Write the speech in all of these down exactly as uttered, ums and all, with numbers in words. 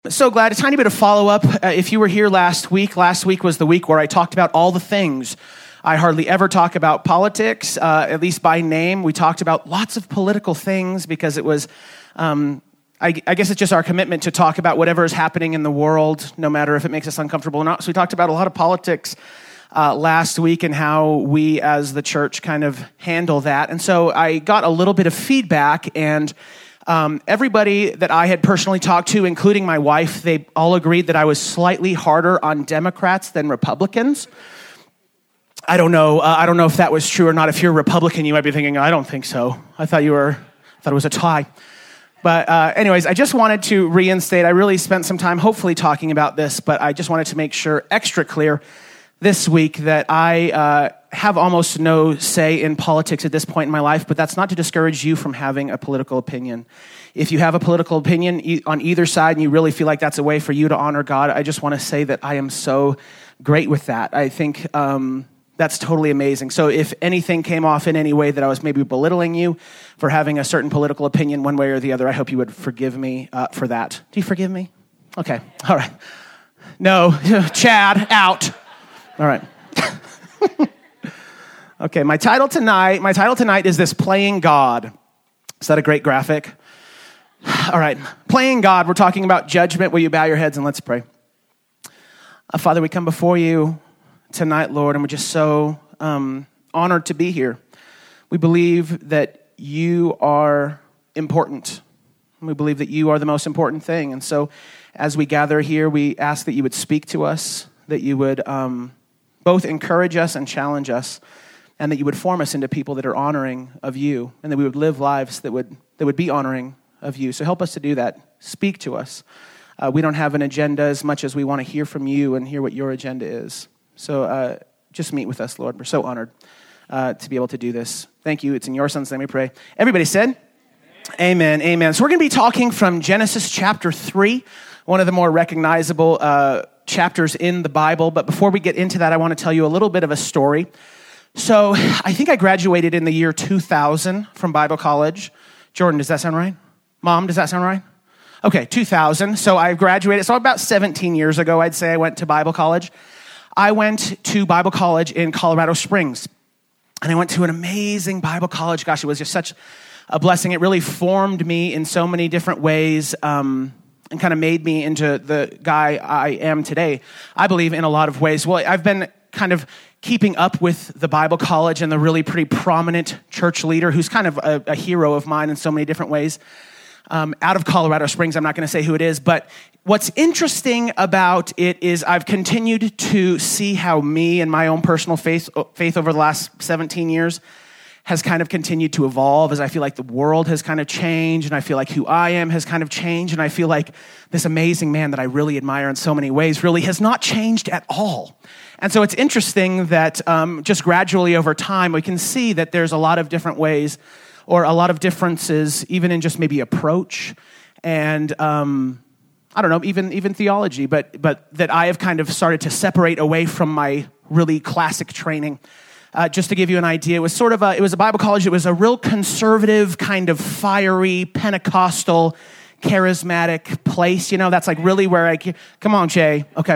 So glad. A tiny bit of follow-up. Uh, if you were here last week, last week was the week where I talked about all the things. I hardly ever talk about politics, uh, at least by name. We talked about lots of political things because it was, um, I, I guess it's just our commitment to talk about whatever is happening in the world, no matter if it makes us uncomfortable or not. So we talked about a lot of politics uh, last week and how we as the church kind of handle that. And so I got a little bit of feedback, and Um, everybody that I had personally talked to, including my wife, they all agreed that I was slightly harder on Democrats than Republicans. I don't know. Uh, I don't know if that was true or not. If you're a Republican, you might be thinking, I don't think so. I thought you were, I thought it was a tie. But uh, anyways, I just wanted to reinstate, I really spent some time hopefully talking about this, but I just wanted to make sure extra clear this week that I uh, have almost no say in politics at this point in my life, but that's not to discourage you from having a political opinion. If you have a political opinion on either side and you really feel like that's a way for you to honor God, I just want to say that I am so great with that. I think um, that's totally amazing. So if anything came off in any way that I was maybe belittling you for having a certain political opinion one way or the other, I hope you would forgive me uh, for that. Do you forgive me? Okay, all right. No, Chad, out. All right. Okay, my title tonight, my title tonight is this, Playing God. Is that a great graphic? All right, Playing God. We're talking about judgment. Will you bow your heads and let's pray? Uh, Father, we come before you tonight, Lord, and we're just so um, honored to be here. We believe that you are important. We believe that you are the most important thing. And so as we gather here, we ask that you would speak to us, that you would um, both encourage us and challenge us, and that you would form us into people that are honoring of you, and that we would live lives that would that would be honoring of you. So help us to do that. Speak to us. Uh, we don't have an agenda as much as we want to hear from you and hear what your agenda is. So uh, just meet with us, Lord. We're so honored uh, to be able to do this. Thank you. It's in your son's name we pray. Everybody said? Amen. Amen. Amen. So we're going to be talking from Genesis chapter three, one of the more recognizable uh, chapters in the Bible. But before we get into that, I want to tell you a little bit of a story. So I think I graduated in the year two thousand from Bible college. Jordan, does that sound right? Mom, does that sound right? Okay, two thousand. So I graduated. So about seventeen years ago, I'd say I went to Bible college. I went to Bible college in Colorado Springs. And I went to an amazing Bible college. Gosh, it was just such a blessing. It really formed me in so many different ways, um, and kind of made me into the guy I am today, I believe, in a lot of ways. Well, I've been kind of keeping up with the Bible college and the really pretty prominent church leader who's kind of a, a hero of mine in so many different ways. Um, out of Colorado Springs, I'm not going to say who it is, but what's interesting about it is I've continued to see how me and my own personal faith, faith over the last seventeen years has kind of continued to evolve, as I feel like the world has kind of changed, and I feel like who I am has kind of changed, and I feel like this amazing man that I really admire in so many ways really has not changed at all. And so it's interesting that um, just gradually over time, we can see that there's a lot of different ways or a lot of differences, even in just maybe approach and, um, I don't know, even even theology, but but that I have kind of started to separate away from my really classic training. Uh, just to give you an idea, it was sort of a, it was a Bible college. It was a real conservative, kind of fiery, Pentecostal, charismatic place. You know, that's like really where I, come on, Jay. Okay.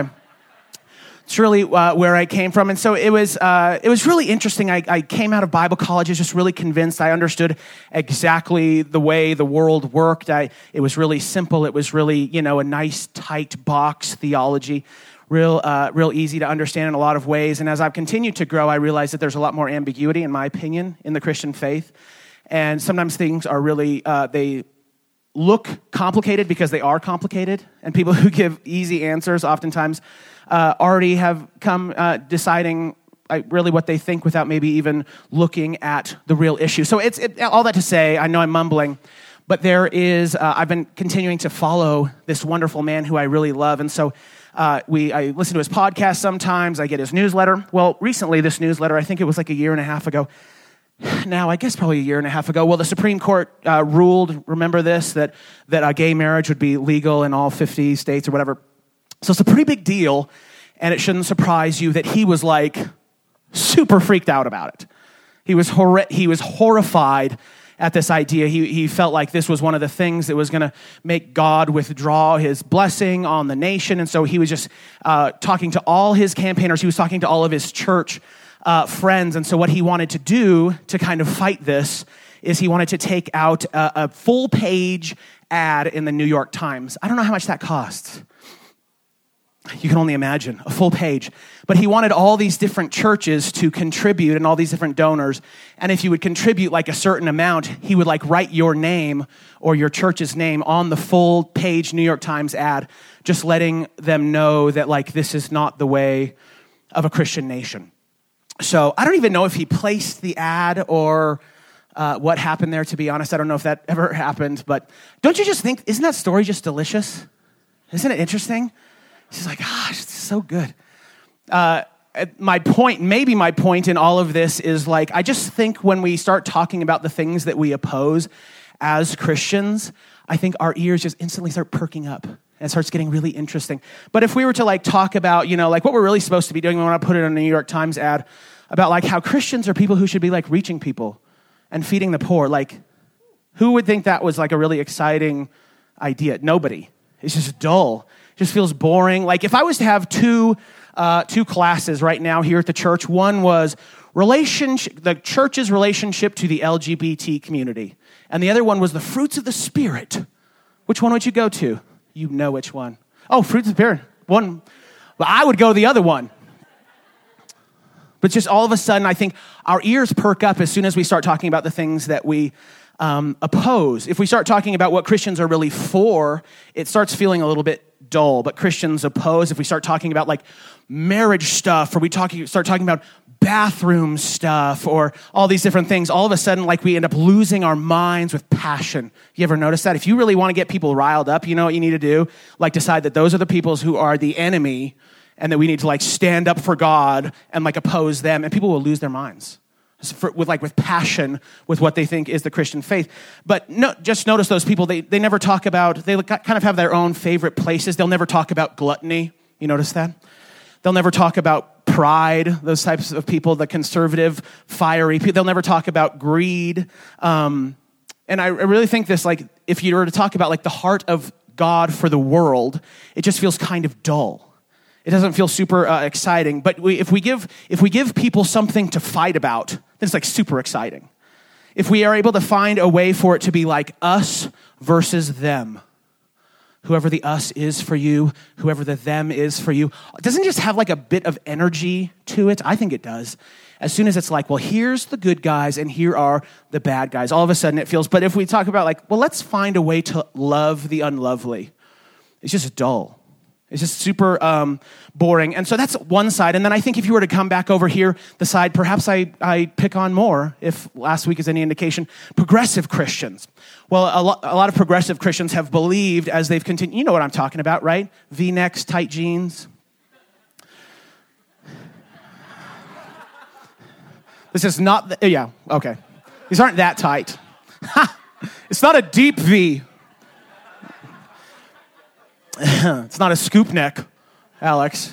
It's really uh, where I came from. And so it was uh, it was really interesting. I, I came out of Bible college just really convinced I understood exactly the way the world worked. I, it was really simple. It was really, you know, a nice, tight box theology. Real, uh, real easy to understand in a lot of ways. And as I've continued to grow, I realized that there's a lot more ambiguity, in my opinion, in the Christian faith. And sometimes things are really, uh, they look complicated because they are complicated. And people who give easy answers oftentimes uh, already have come uh, deciding uh, really what they think without maybe even looking at the real issue. So it's it, all that to say, I know I'm mumbling, but there is, uh, I've been continuing to follow this wonderful man who I really love. And so Uh, we, I listen to his podcast sometimes. I get his newsletter. Well, recently, this newsletter, I think it was like a year and a half ago. Now, I guess probably a year and a half ago. Well, the Supreme Court uh, ruled, remember this, that that a gay marriage would be legal in all fifty states or whatever. So it's a pretty big deal, and it shouldn't surprise you that he was like super freaked out about it. He was hor- he was horrified at this idea. He, he felt like this was one of the things that was going to make God withdraw his blessing on the nation. And so he was just uh, talking to all his campaigners. He was talking to all of his church uh, friends. And so what he wanted to do to kind of fight this is he wanted to take out a, a full page ad in the New York Times. I don't know how much that costs. You can only imagine, a full page. But he wanted all these different churches to contribute and all these different donors. And if you would contribute like a certain amount, he would like write your name or your church's name on the full page New York Times ad, just letting them know that like this is not the way of a Christian nation. So I don't even know if he placed the ad or uh, what happened there, to be honest. I don't know if that ever happened. But don't you just think, isn't that story just delicious? Isn't it interesting? She's like, gosh, it's so good. Uh, my point, maybe my point in all of this is like, I just think when we start talking about the things that we oppose as Christians, I think our ears just instantly start perking up and it starts getting really interesting. But if we were to like talk about, you know, like what we're really supposed to be doing, we want to put it in a New York Times ad about like how Christians are people who should be like reaching people and feeding the poor. Like, who would think that was like a really exciting idea? Nobody. It's just dull. Just feels boring. Like if I was to have two uh, two classes right now here at the church, one was relationship, the church's relationship to the L G B T community, and the other one was the fruits of the Spirit. Which one would you go to? You know which one. Oh, fruits of the Spirit. One. Well, I would go the other one. But just all of a sudden, I think our ears perk up as soon as we start talking about the things that we um, oppose. If we start talking about what Christians are really for, it starts feeling a little bit dull, but Christians oppose. If we start talking about like marriage stuff, or we talking start talking about bathroom stuff, or all these different things, all of a sudden like we end up losing our minds with passion. You ever notice that? If you really want to get people riled up, you know what you need to do? Like decide that those are the peoples who are the enemy and that we need to like stand up for God and like oppose them, and people will lose their minds. For, with like with passion with what they think is the Christian faith. But no, just notice those people, they, they never talk about, they kind of have their own favorite places. They'll never talk about gluttony. You notice that? They'll never talk about pride, those types of people, the conservative, fiery people. They'll never talk about greed. Um, and I, I really think this, like, if you were to talk about like the heart of God for the world, it just feels kind of dull. It doesn't feel super uh, exciting, but we, if we give if we give people something to fight about, then it's like super exciting. If we are able to find a way for it to be like us versus them, whoever the us is for you, whoever the them is for you, it doesn't just have like a bit of energy to it. I think it does. As soon as it's like, well, here's the good guys and here are the bad guys, all of a sudden it feels, but if we talk about like, well, let's find a way to love the unlovely, it's just dull. It's just super um, boring. And so that's one side. And then I think if you were to come back over here, the side, perhaps I, I pick on more, if last week is any indication, progressive Christians. Well, a, lo- a lot of progressive Christians have believed as they've continued, you know what I'm talking about, right? V-necks, tight jeans. This is not, the, yeah, okay. These aren't that tight. It's not a deep V. It's not a scoop neck, Alex.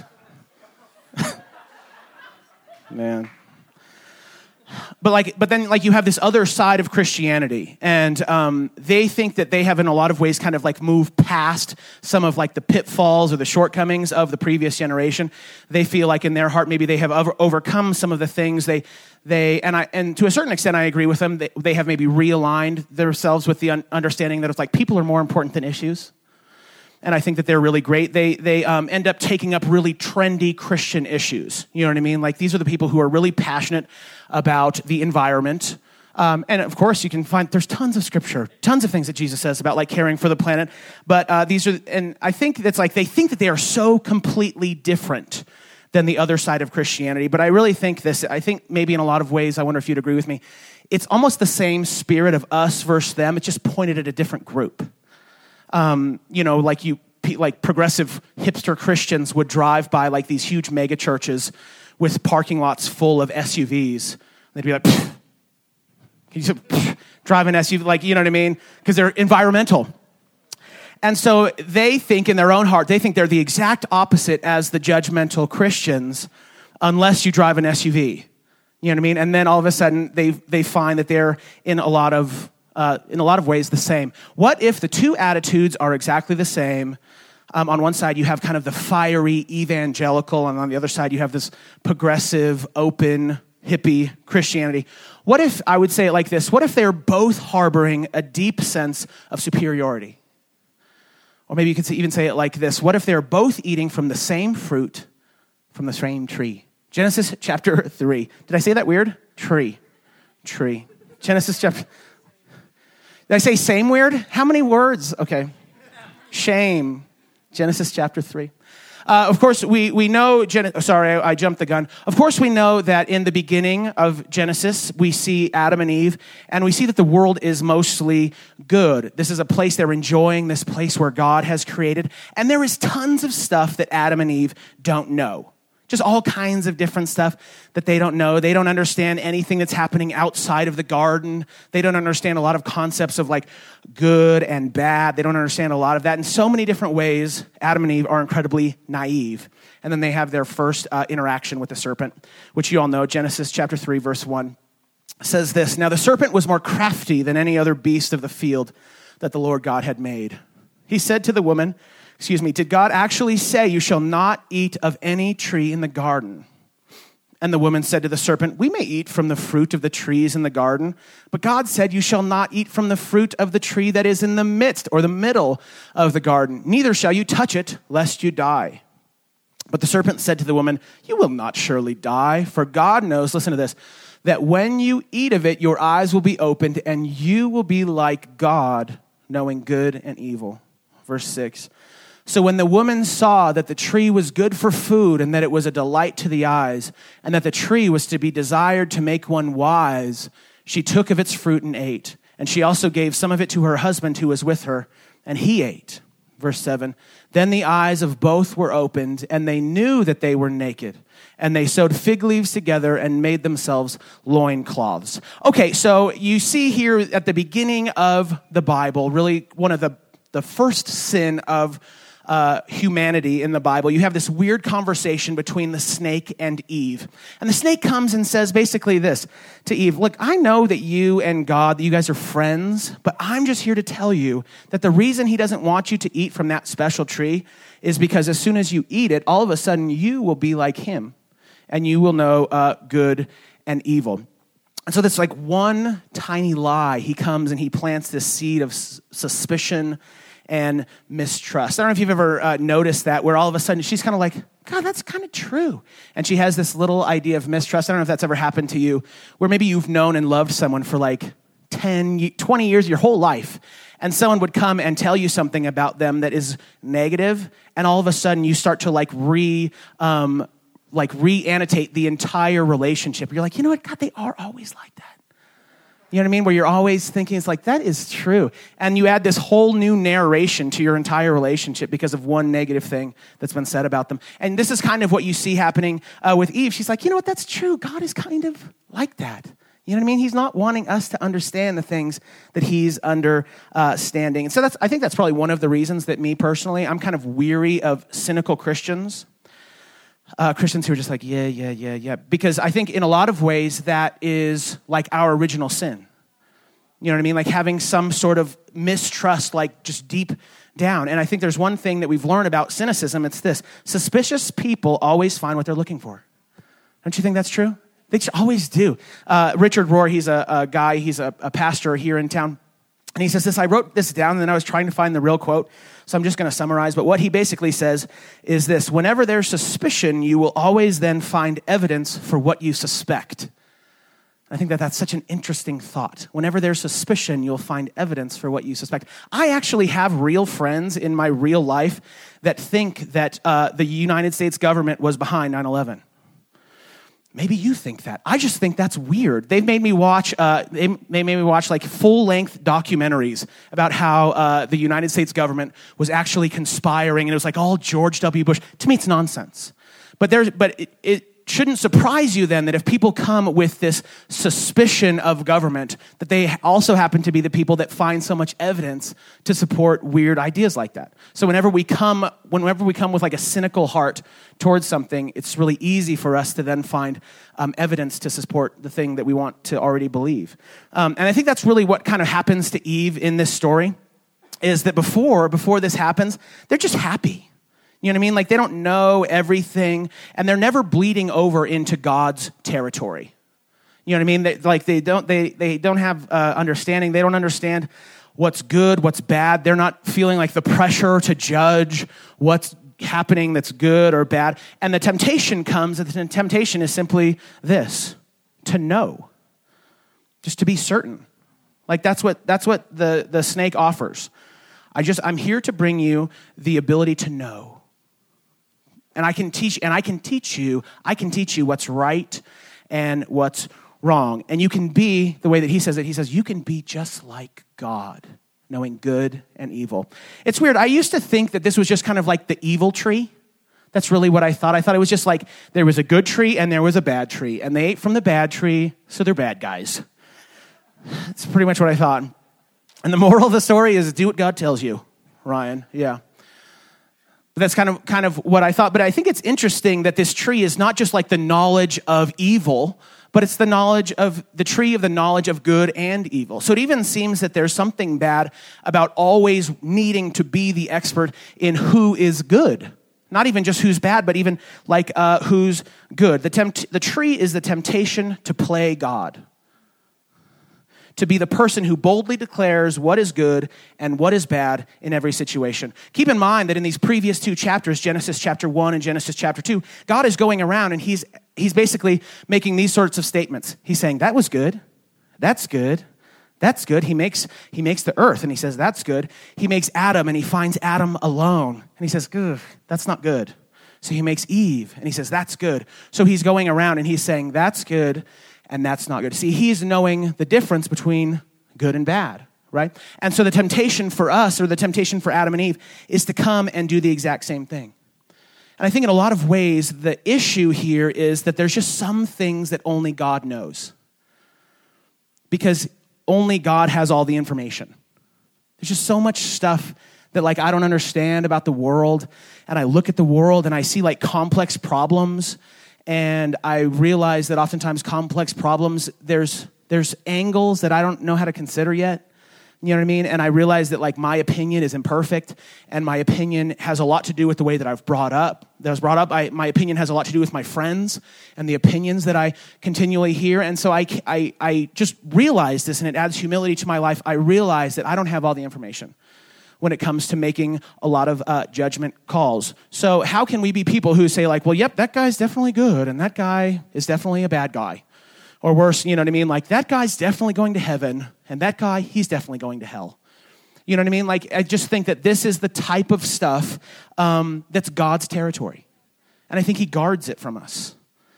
Man. But like, but then like you have this other side of Christianity, and um, they think that they have in a lot of ways kind of like moved past some of like the pitfalls or the shortcomings of the previous generation. They feel like in their heart maybe they have over- overcome some of the things they they and I and to a certain extent I agree with them. They, they have maybe realigned themselves with the un- understanding that it's like people are more important than issues. And I think that they're really great. They they um, end up taking up really trendy Christian issues. You know what I mean? Like these are the people who are really passionate about the environment. Um, and of course, you can find, there's tons of scripture, tons of things that Jesus says about like caring for the planet. But uh, these are, and I think that's like, they think that they are so completely different than the other side of Christianity. But I really think this, I think maybe in a lot of ways, I wonder if you'd agree with me, it's almost the same spirit of us versus them. It's just pointed at a different group. Um, you know, like you, like progressive hipster Christians would drive by like these huge mega churches with parking lots full of S U Vs. They'd be like, pfft. Can you just, pfft, drive an S U V? Like, you know what I mean? Because they're environmental. And so they think in their own heart, they think they're the exact opposite as the judgmental Christians, unless you drive an S U V. You know what I mean? And then all of a sudden they they find that they're in a lot of uh, in a lot of ways, the same. What if the two attitudes are exactly the same? Um, on one side, you have kind of the fiery evangelical, and on the other side, you have this progressive, open, hippie Christianity. What if, I would say it like this, what if they're both harboring a deep sense of superiority? Or maybe you could even say it like this, what if they're both eating from the same fruit, from the same tree? Genesis chapter three. Did I say that weird? Tree. Tree. Genesis chapter... Did I say same weird? How many words? Okay. Shame. Genesis chapter three. Uh, of course, we we know, Gen- sorry, I, I jumped the gun. Of course, we know that in the beginning of Genesis, we see Adam and Eve, and we see that the world is mostly good. This is a place they're enjoying, this place where God has created, and there is tons of stuff that Adam and Eve don't know. Just all kinds of different stuff that they don't know. They don't understand anything that's happening outside of the garden. They don't understand a lot of concepts of like good and bad. They don't understand a lot of that. In so many different ways, Adam and Eve are incredibly naive. And then they have their first uh, interaction with the serpent, which you all know. Genesis chapter three, verse one says this, "Now the serpent was more crafty than any other beast of the field that the Lord God had made. He said to the woman, Excuse me, did God actually say you shall not eat of any tree in the garden? And the woman said to the serpent, we may eat from the fruit of the trees in the garden, but God said you shall not eat from the fruit of the tree that is in the midst or the middle of the garden. Neither shall you touch it, lest you die. But the serpent said to the woman, you will not surely die, for God knows, listen to this, that when you eat of it, your eyes will be opened and you will be like God, knowing good and evil. Verse six. So when the woman saw that the tree was good for food and that it was a delight to the eyes and that the tree was to be desired to make one wise, she took of its fruit and ate. And she also gave some of it to her husband who was with her, and he ate. Verse seven. Then the eyes of both were opened, and they knew that they were naked. And they sewed fig leaves together and made themselves loincloths. Okay, so you see here at the beginning of the Bible, really one of the, the first sin of Uh, humanity in the Bible, you have this weird conversation between the snake and Eve. And the snake comes and says basically this to Eve, look, I know that you and God, that you guys are friends, but I'm just here to tell you that the reason he doesn't want you to eat from that special tree is because as soon as you eat it, all of a sudden you will be like him and you will know uh, good and evil. And so this like one tiny lie, he comes and he plants this seed of s- suspicion and mistrust. I don't know if you've ever uh, noticed that, where all of a sudden she's kind of like, God, that's kind of true. And she has this little idea of mistrust. I don't know if that's ever happened to you, where maybe you've known and loved someone for like ten, twenty years, your whole life, and someone would come and tell you something about them that is negative, and all of a sudden you start to like re, um, like re-annotate the entire relationship. You're like, you know what, God, they are always like that. You know what I mean? Where you're always thinking, it's like, that is true. And you add this whole new narration to your entire relationship because of one negative thing that's been said about them. And this is kind of what you see happening uh, with Eve. She's like, you know what? That's true. God is kind of like that. You know what I mean? He's not wanting us to understand the things that he's understanding. And so that's, I think that's probably one of the reasons that me personally, I'm kind of weary of cynical Christians. Uh, Christians who are just like, yeah, yeah, yeah, yeah. Because I think in a lot of ways that is like our original sin. You know what I mean? Like having some sort of mistrust, like just deep down. And I think there's one thing that we've learned about cynicism. It's this. Suspicious people always find what they're looking for. Don't you think that's true? They always do. Uh, Richard Rohr, he's a, a guy, he's a, a pastor here in town. And he says this, I wrote this down and then I was trying to find the real quote. So I'm just going to summarize. But what he basically says is this. Whenever there's suspicion, you will always then find evidence for what you suspect. I think that that's such an interesting thought. Whenever there's suspicion, you'll find evidence for what you suspect. I actually have real friends in my real life that think that uh, the United States government was behind nine eleven. Maybe you think that. I just think that's weird. They've made me watch, uh, they, they made me watch like full-length documentaries about how uh, the United States government was actually conspiring, and it was like all George W. Bush. To me, it's nonsense. But there's, but it, it shouldn't surprise you then that if people come with this suspicion of government, that they also happen to be the people that find so much evidence to support weird ideas like that. So whenever we come, whenever we come with like a cynical heart towards something, it's really easy for us to then find um, evidence to support the thing that we want to already believe. Um, and I think that's really what kind of happens to Eve in this story, is that before, before this happens, they're just happy. You know what I mean? Like they don't know everything, and they're never bleeding over into God's territory. You know what I mean? They, like they don't, they they don't have uh, understanding. They don't understand what's good, what's bad. They're not feeling like the pressure to judge what's happening that's good or bad. And the temptation comes, and the temptation is simply this: to know, just to be certain. Like that's what that's what the the snake offers. I just I'm here to bring you the ability to know. And I can teach, and I can teach you, I can teach you what's right and what's wrong. And you can be, the way that he says it, he says, you can be just like God, knowing good and evil. It's weird. I used to think that this was just kind of like the evil tree. That's really what I thought. I thought it was just like there was a good tree and there was a bad tree. And they ate from the bad tree, so they're bad guys. That's pretty much what I thought. And the moral of the story is do what God tells you, Ryan. Yeah. But that's kind of kind of what I thought. But I think it's interesting that this tree is not just like the knowledge of evil, but it's the knowledge of the tree of the knowledge of good and evil. So it even seems that there's something bad about always needing to be the expert in who is good. Not even just who's bad, but even like uh, who's good. The tempt- the tree is the temptation to play God. To be the person who boldly declares what is good and what is bad in every situation. Keep in mind that in these previous two chapters, Genesis chapter one and Genesis chapter two, God is going around and he's he's basically making these sorts of statements. He's saying, that was good, that's good, that's good. He makes he makes the earth and he says, that's good. He makes Adam and he finds Adam alone. And he says, ugh, that's not good. So he makes Eve and he says, that's good. So he's going around and he's saying, that's good. And that's not good. See, he's knowing the difference between good and bad, right? And so the temptation for us, or the temptation for Adam and Eve, is to come and do the exact same thing. And I think in a lot of ways, the issue here is that there's just some things that only God knows. Because only God has all the information. There's just so much stuff that like I don't understand about the world. And I look at the world and I see like complex problems. And I realize that oftentimes complex problems, there's there's angles that I don't know how to consider yet. You know what I mean? And I realize that like my opinion is imperfect, and my opinion has a lot to do with the way that I've brought up. That I was brought up. I, my opinion has a lot to do with my friends and the opinions that I continually hear. And so I, I, I just realize this, and it adds humility to my life. I realize that I don't have all the information when it comes to making a lot of uh, judgment calls. So how can we be people who say like, well, yep, that guy's definitely good, and that guy is definitely a bad guy? Or worse, you know what I mean? Like, that guy's definitely going to heaven, and that guy, he's definitely going to hell. You know what I mean? Like, I just think that this is the type of stuff um, that's God's territory. And I think he guards it from us.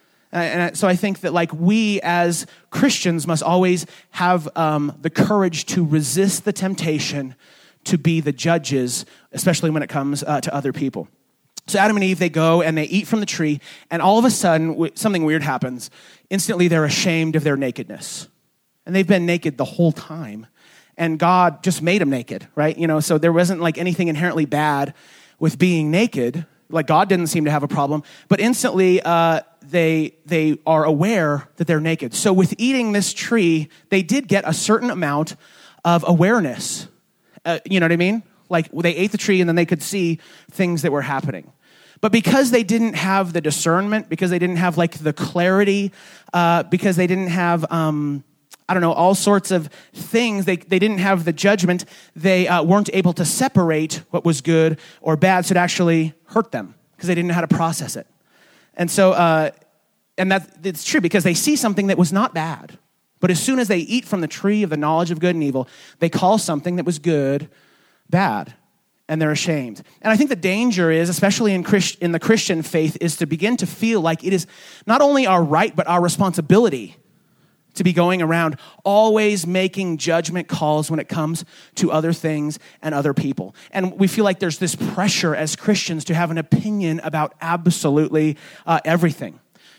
And so I think that like we as Christians must always have um, the courage to resist the temptation to be the judges, especially when it comes uh, to other people. So Adam and Eve, they go and they eat from the tree, and all of a sudden, something weird happens. Instantly, they're ashamed of their nakedness. And they've been naked the whole time. And God just made them naked, right? You know, so there wasn't like anything inherently bad with being naked. Like God didn't seem to have a problem. But instantly, uh, they they are aware that they're naked. So with eating this tree, they did get a certain amount of awareness. Uh, you know what I mean? Like they ate the tree and then they could see things that were happening. But because they didn't have the discernment, because they didn't have like the clarity, uh, because they didn't have, um, I don't know, all sorts of things, they, they didn't have the judgment, they uh, weren't able to separate what was good or bad, so it actually hurt them because they didn't know how to process it. And so, uh, and that it's true because they see something that was not bad. But as soon as they eat from the tree of the knowledge of good and evil, they call something that was good bad, and they're ashamed. And I think the danger is, especially in Christ, in the Christian faith, is to begin to feel like it is not only our right, but our responsibility to be going around always making judgment calls when it comes to other things and other people. And we feel like there's this pressure as Christians to have an opinion about absolutely uh, everything.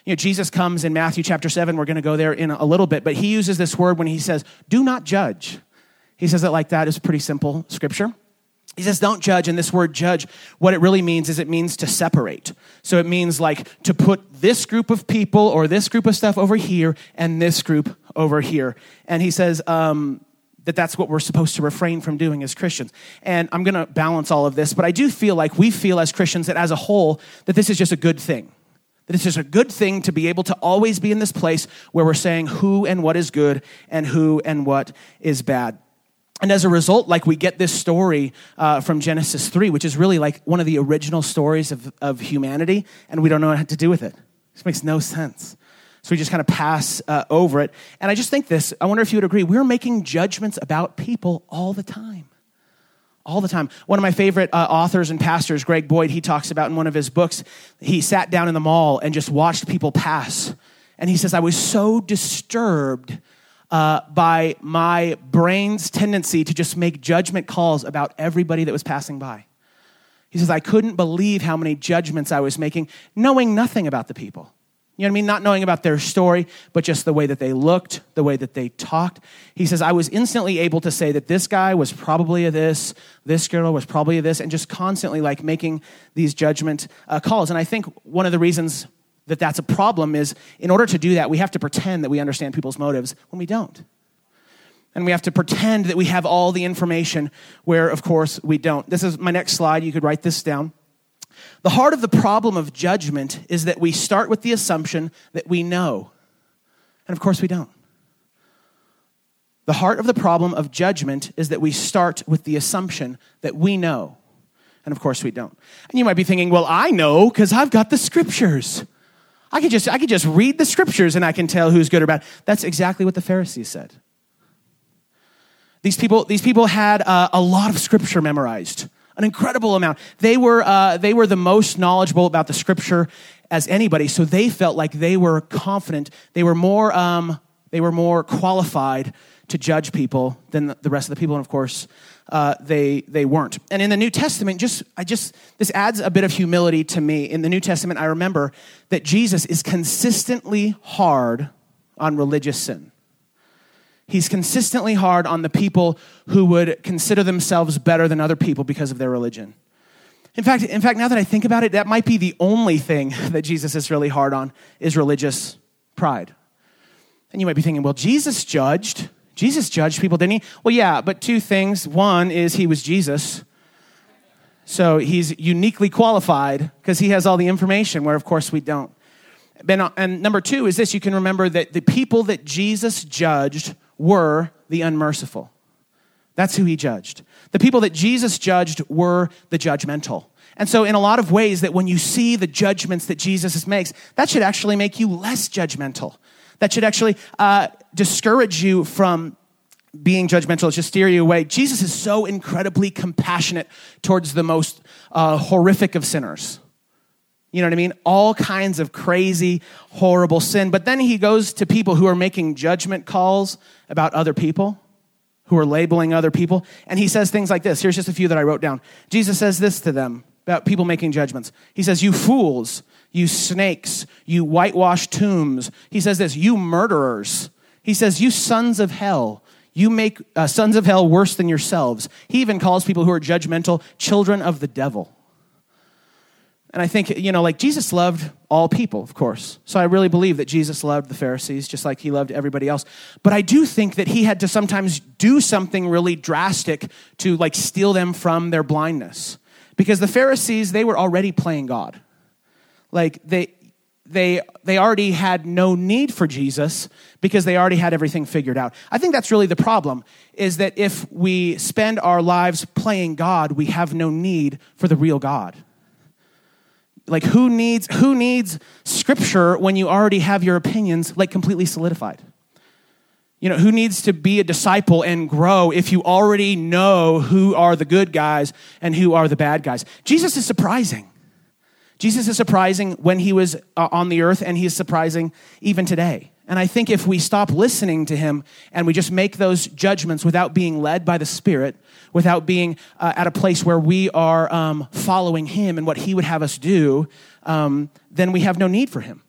You know, Jesus comes in Matthew chapter seven. We're going to go there in a little bit, but he uses this word when he says, do not judge. He says it like that. It's pretty simple scripture. He says, don't judge, and this word judge, what it really means is it means to separate. So it means like to put this group of people or this group of stuff over here and this group over here. And he says um, that that's what we're supposed to refrain from doing as Christians. And I'm going to balance all of this, but I do feel like we feel as Christians that as a whole, that this is just a good thing. That it's just a good thing to be able to always be in this place where we're saying who and what is good and who and what is bad. And as a result, like we get this story uh, from Genesis three, which is really like one of the original stories of, of humanity, and we don't know what to do with it. This makes no sense. So we just kind of pass uh, over it. And I just think this, I wonder if you would agree, we're making judgments about people all the time. All the time. One of my favorite uh, authors and pastors, Greg Boyd, he talks about in one of his books, he sat down in the mall and just watched people pass. And he says, I was so disturbed Uh, by my brain's tendency to just make judgment calls about everybody that was passing by. He says, I couldn't believe how many judgments I was making, knowing nothing about the people. You know what I mean? Not knowing about their story, but just the way that they looked, the way that they talked. He says, I was instantly able to say that this guy was probably a this, this girl was probably a this, and just constantly like making these judgment uh, calls. And I think one of the reasons that that's a problem is in order to do that, we have to pretend that we understand people's motives when we don't. And we have to pretend that we have all the information where, of course, we don't. This is my next slide. You could write this down. The heart of the problem of judgment is that we start with the assumption that we know. And of course, we don't. The heart of the problem of judgment is that we start with the assumption that we know. And of course, we don't. And you might be thinking, well, I know because I've got the scriptures. I could just I could just read the scriptures and I can tell who's good or bad. That's exactly what the Pharisees said. These people these people had uh, a lot of scripture memorized, an incredible amount. They were uh, they were the most knowledgeable about the scripture as anybody, so they felt like they were confident. They were more um, they were more qualified to judge people than the rest of the people, and of course, uh, they they weren't. And in the New Testament, just I just this adds a bit of humility to me. In the New Testament, I remember that Jesus is consistently hard on religious sin. He's consistently hard on the people who would consider themselves better than other people because of their religion. In fact, in fact, now that I think about it, that might be the only thing that Jesus is really hard on is religious pride. And you might be thinking, well, Jesus judged. Jesus judged people, didn't he? Well, yeah, but two things. One is he was Jesus. So he's uniquely qualified because he has all the information, where of course we don't. And number two is this, you can remember that the people that Jesus judged were the unmerciful. That's who he judged. The people that Jesus judged were the judgmental. And so in a lot of ways that when you see the judgments that Jesus makes, that should actually make you less judgmental. That should actually uh, discourage you from being judgmental. It should steer you away. Jesus is so incredibly compassionate towards the most uh, horrific of sinners. You know what I mean? All kinds of crazy, horrible sin. But then he goes to people who are making judgment calls about other people, who are labeling other people. And he says things like this. Here's just a few that I wrote down. Jesus says this to them about people making judgments. He says, you fools, you snakes, you whitewashed tombs. He says this, you murderers. He says, you sons of hell. You make uh, sons of hell worse than yourselves. He even calls people who are judgmental children of the devil. And I think, you know, like Jesus loved all people, of course. So I really believe that Jesus loved the Pharisees just like he loved everybody else. But I do think that he had to sometimes do something really drastic to like steal them from their blindness. Because the Pharisees, they were already playing God. Like they they they already had no need for Jesus because they already had everything figured out. I think that's really the problem, is that if we spend our lives playing God, we have no need for the real God. Like who needs who needs scripture when you already have your opinions like completely solidified? You know, who needs to be a disciple and grow if you already know who are the good guys and who are the bad guys? Jesus is surprising. Jesus is surprising when he was uh, on the earth, and he is surprising even today. And I think if we stop listening to him and we just make those judgments without being led by the Spirit, without being uh, at a place where we are um, following him and what he would have us do, um, then we have no need for him.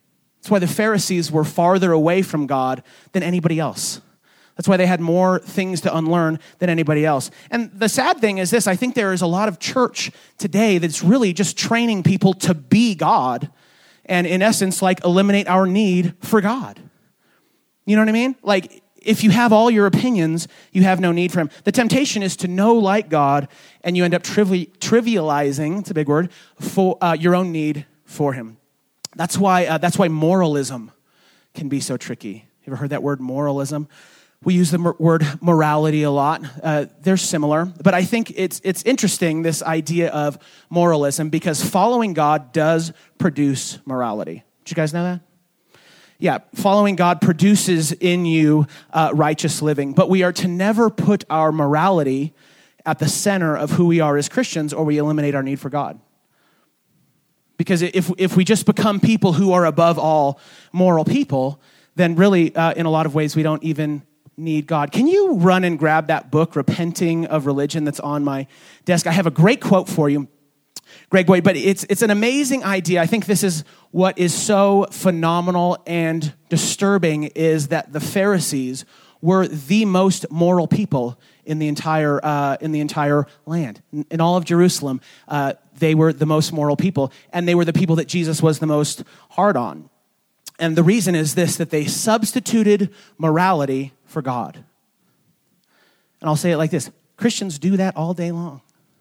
That's why the Pharisees were farther away from God than anybody else. That's why they had more things to unlearn than anybody else. And the sad thing is this, I think there is a lot of church today that's really just training people to be God and in essence, like eliminate our need for God. You know what I mean? Like if you have all your opinions, you have no need for him. The temptation is to know like God and you end up trivi- trivializing, it's a big word, for uh, your own need for him. That's why, uh, that's why moralism can be so tricky. You ever heard that word, moralism? We use the word morality a lot. Uh, they're similar, but I think it's it's interesting, this idea of moralism, because following God does produce morality. Did you guys know that? Yeah, following God produces in you uh, righteous living, but we are to never put our morality at the center of who we are as Christians, or we eliminate our need for God. Because if if we just become people who are above all moral people, then really, uh, in a lot of ways, we don't even need God. Can you run and grab that book, Repenting of Religion, that's on my desk? I have a great quote for you, Greg Boyd, but it's it's an amazing idea. I think this is what is so phenomenal and disturbing, is that the Pharisees were the most moral people in the entire uh, in the entire land. In, in all of Jerusalem, uh, they were the most moral people, and they were the people that Jesus was the most hard on. And the reason is this, that they substituted morality for God. And I'll say it like this. Christians do that all day long.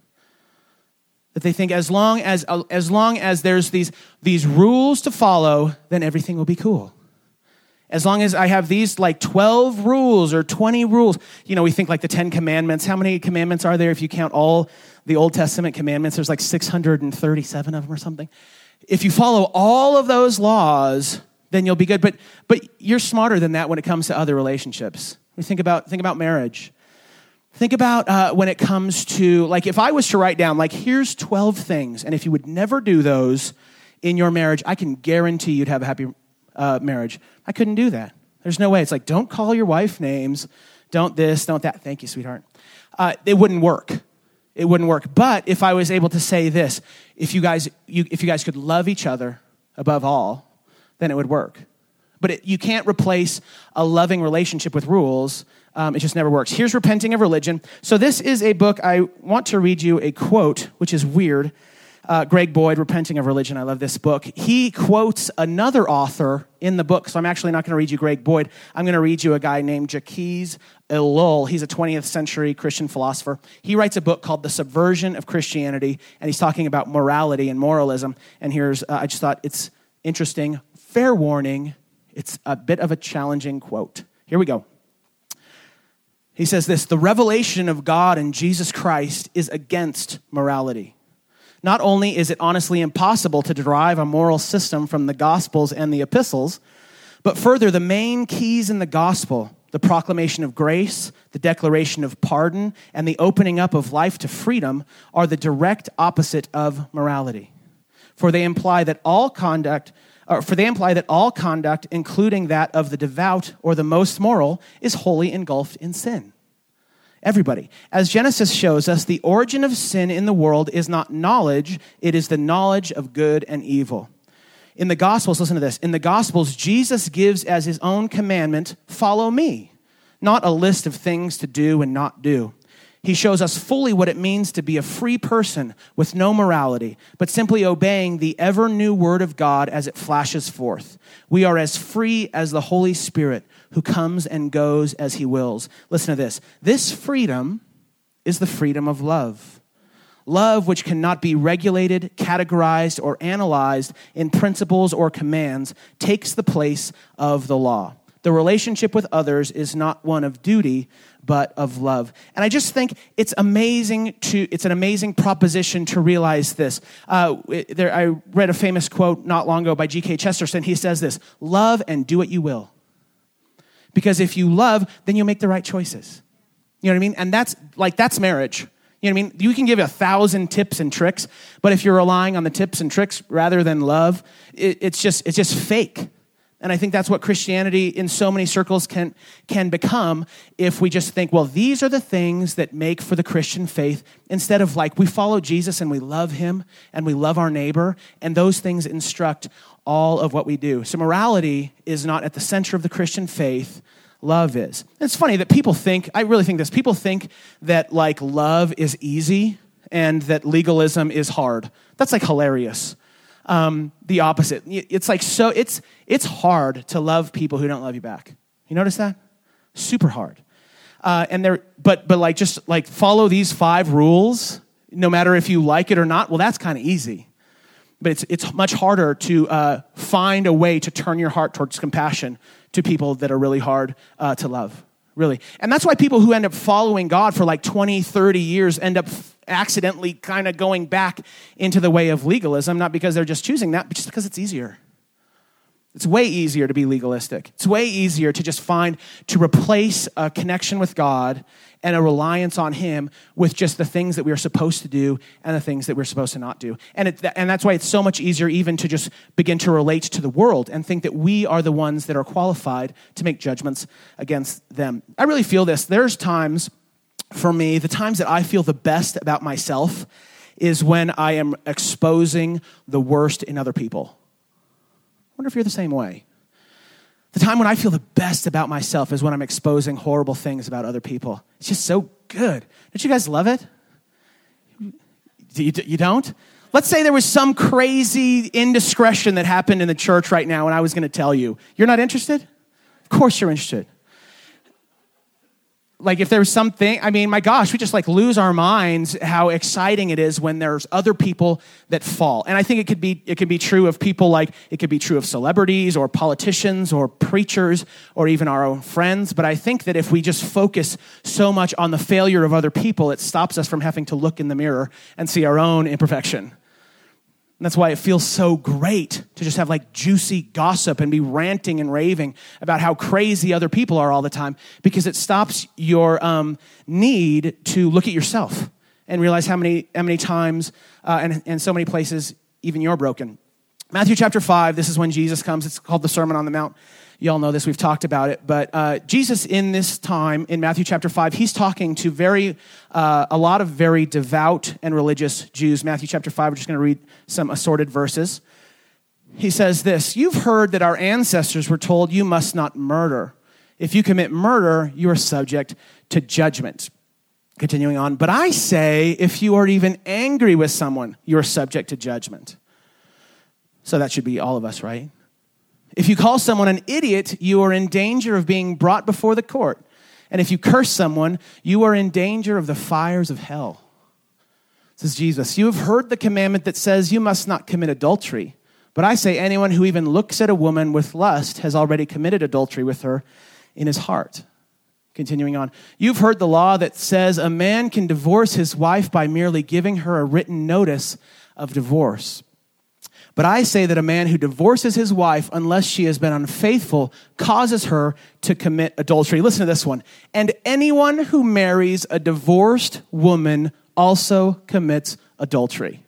That they think as long as as long as there's these, these rules to follow, then everything will be cool. As long as I have these like twelve rules or twenty rules. You know, we think like the Ten Commandments. How many commandments are there if you count all the Old Testament commandments? There's like six hundred thirty-seven of them or something. If you follow all of those laws, then you'll be good. But but you're smarter than that when it comes to other relationships. You think about think about marriage. Think about uh, when it comes to, like, if I was to write down, like, here's twelve things, and if you would never do those in your marriage, I can guarantee you'd have a happy uh, marriage. I couldn't do that. There's no way. It's like, don't call your wife names, don't this, don't that. Thank you, sweetheart. Uh, it wouldn't work. It wouldn't work. But if I was able to say this, if you guys, you, if you guys could love each other above all, then it would work. But it, you can't replace a loving relationship with rules. Um, it just never works. Here's Repenting of Religion. So this is a book. I want to read you a quote, which is weird. Uh, Greg Boyd, Repenting of Religion. I love this book. He quotes another author in the book. So I'm actually not going to read you Greg Boyd. I'm going to read you a guy named Jacques Ellul. He's a twentieth century Christian philosopher. He writes a book called The Subversion of Christianity, and he's talking about morality and moralism. And here's, uh, I just thought it's interesting. Fair warning, it's a bit of a challenging quote. Here we go. He says this: the revelation of God in Jesus Christ is against morality. Not only is it honestly impossible to derive a moral system from the Gospels and the epistles, but further, the main keys in the gospel, the proclamation of grace, the declaration of pardon, and the opening up of life to freedom, are the direct opposite of morality. For they imply that all conduct Or for they imply that all conduct, including that of the devout or the most moral, is wholly engulfed in sin. Everybody. As Genesis shows us, the origin of sin in the world is not knowledge, it is the knowledge of good and evil. In the Gospels, listen to this, in the Gospels, Jesus gives as his own commandment, follow me, not a list of things to do and not do. He shows us fully what it means to be a free person with no morality, but simply obeying the ever-new word of God as it flashes forth. We are as free as the Holy Spirit who comes and goes as he wills. Listen to this. This freedom is the freedom of love. Love which cannot be regulated, categorized, or analyzed in principles or commands takes the place of the law. The relationship with others is not one of duty, but of love. And I just think it's amazing to, it's an amazing proposition to realize this. Uh, there, I read a famous quote not long ago by G K Chesterton. He says this: love and do what you will. Because if you love, then you'll make the right choices. You know what I mean? And that's like, that's marriage. You know what I mean? You can give a thousand tips and tricks, but if you're relying on the tips and tricks rather than love, it, it's just, it's just fake. And I think that's what Christianity in so many circles can, can become if we just think, well, these are the things that make for the Christian faith, instead of like, we follow Jesus and we love him and we love our neighbor, and those things instruct all of what we do. So morality is not at the center of the Christian faith. Love is. And it's funny that people think, I really think this, people think that like love is easy and that legalism is hard. That's like hilarious. Um, the opposite. It's like so. It's it's hard to love people who don't love you back. You notice that? Super hard. Uh, and they're but but like just like follow these five rules, no matter if you like it or not. Well, that's kind of easy. But it's it's much harder to uh, find a way to turn your heart towards compassion to people that are really hard uh, to love. Really. And that's why people who end up following God for like twenty, thirty years end up accidentally kind of going back into the way of legalism, not because they're just choosing that, but just because it's easier. It's way easier to be legalistic. It's way easier to just find, to replace a connection with God and a reliance on him with just the things that we are supposed to do and the things that we're supposed to not do. And it, and that's why it's so much easier even to just begin to relate to the world and think that we are the ones that are qualified to make judgments against them. I really feel this. There's times for me, the times that I feel the best about myself is when I am exposing the worst in other people. I wonder if you're the same way. The time when I feel the best about myself is when I'm exposing horrible things about other people. It's just so good. Don't you guys love it? You, you don't? Let's say there was some crazy indiscretion that happened in the church right now and I was going to tell you. You're not interested? Of course you're interested. Like if there was something, I mean, my gosh, we just like lose our minds how exciting it is when there's other people that fall. And I think it could be it could be true of people like, it could be true of celebrities or politicians or preachers or even our own friends. But I think that if we just focus so much on the failure of other people, it stops us from having to look in the mirror and see our own imperfection. And that's why it feels so great to just have like juicy gossip and be ranting and raving about how crazy other people are all the time, because it stops your um, need to look at yourself and realize how many how many times uh, and in so many places even you're broken. Matthew chapter five, this is when Jesus comes. It's called the Sermon on the Mount. You all know this, we've talked about it. But uh, Jesus in this time, in Matthew chapter five, he's talking to very, uh, a lot of very devout and religious Jews. Matthew chapter five, we're just going to read some assorted verses. He says this, "You've heard that our ancestors were told you must not murder. If you commit murder, you are subject to judgment." Continuing on, "But I say, if you are even angry with someone, you are subject to judgment." So that should be all of us, right? "If you call someone an idiot, you are in danger of being brought before the court. And if you curse someone, you are in danger of the fires of hell." This is Jesus. "You have heard the commandment that says you must not commit adultery. But I say anyone who even looks at a woman with lust has already committed adultery with her in his heart." Continuing on, "You've heard the law that says a man can divorce his wife by merely giving her a written notice of divorce. But I say that a man who divorces his wife, unless she has been unfaithful, causes her to commit adultery." Listen to this one. "And anyone who marries a divorced woman also commits adultery."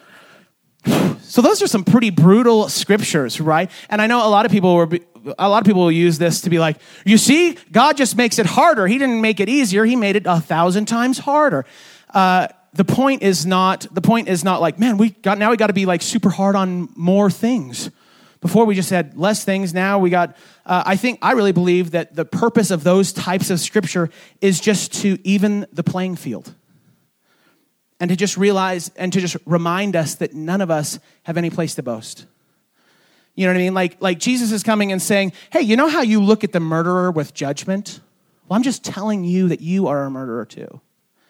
So those are some pretty brutal scriptures, right? And I know a lot of people were, a lot of people will use this to be like, you see, God just makes it harder. He didn't make it easier. He made it a thousand times harder. Uh, The point is not, the point is not like, man, we got, now we got to be like super hard on more things. Before we just had less things, now we got, uh, I think, I really believe that the purpose of those types of scripture is just to even the playing field. And to just realize, and to just remind us that none of us have any place to boast. You know what I mean? Like, like Jesus is coming and saying, hey, you know how you look at the murderer with judgment? Well, I'm just telling you that you are a murderer too.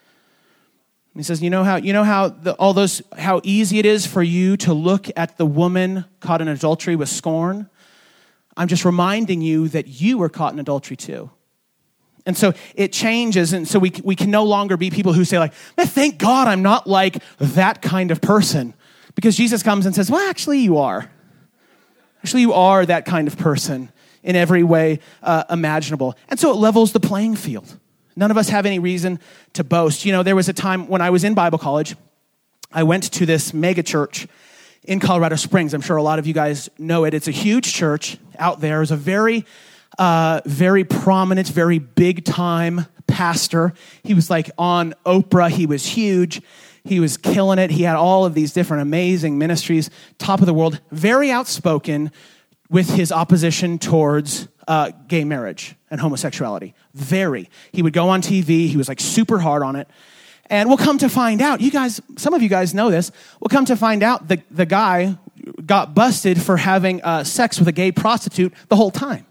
He says, you know how you know how the, all those how easy it is for you to look at the woman caught in adultery with scorn? I'm just reminding you that you were caught in adultery too. And so it changes, and so we we can no longer be people who say like, man, thank God I'm not like that kind of person. Because Jesus comes and says, well, actually you are. Actually you are that kind of person in every way uh, imaginable. And so it levels the playing field. None of us have any reason to boast. You know, there was a time when I was in Bible college, I went to this mega church in Colorado Springs. I'm sure a lot of you guys know it. It's a huge church out there. It's a very, uh, very prominent, very big time pastor. He was like on Oprah. He was huge. He was killing it. He had all of these different amazing ministries, top of the world, very outspoken with his opposition towards uh, gay marriage and homosexuality. Very. He would go on T V. He was like super hard on it. And we'll come to find out, you guys, some of you guys know this, we'll come to find out the, the guy got busted for having uh, sex with a gay prostitute the whole time.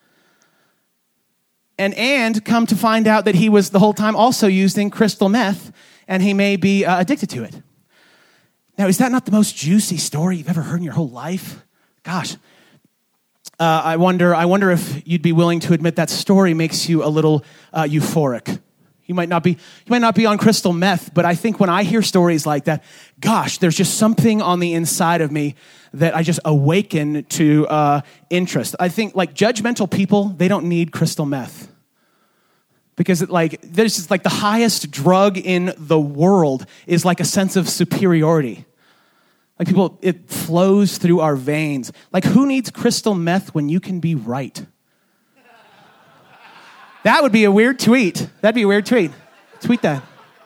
And and come to find out that he was the whole time also using crystal meth, and he may be uh, addicted to it. Now, is that not the most juicy story you've ever heard in your whole life? Gosh. Uh, I wonder I wonder if you'd be willing to admit that story makes you a little uh, euphoric. You might not be you might not be on crystal meth, but I think when I hear stories like that, gosh, there's just something on the inside of me that I just awaken to uh, interest. I think like judgmental people, they don't need crystal meth. Because it, like there's just like the highest drug in the world is like a sense of superiority. Like people, it flows through our veins. Like who needs crystal meth when you can be right? That would be a weird tweet. That'd be a weird tweet. Tweet that.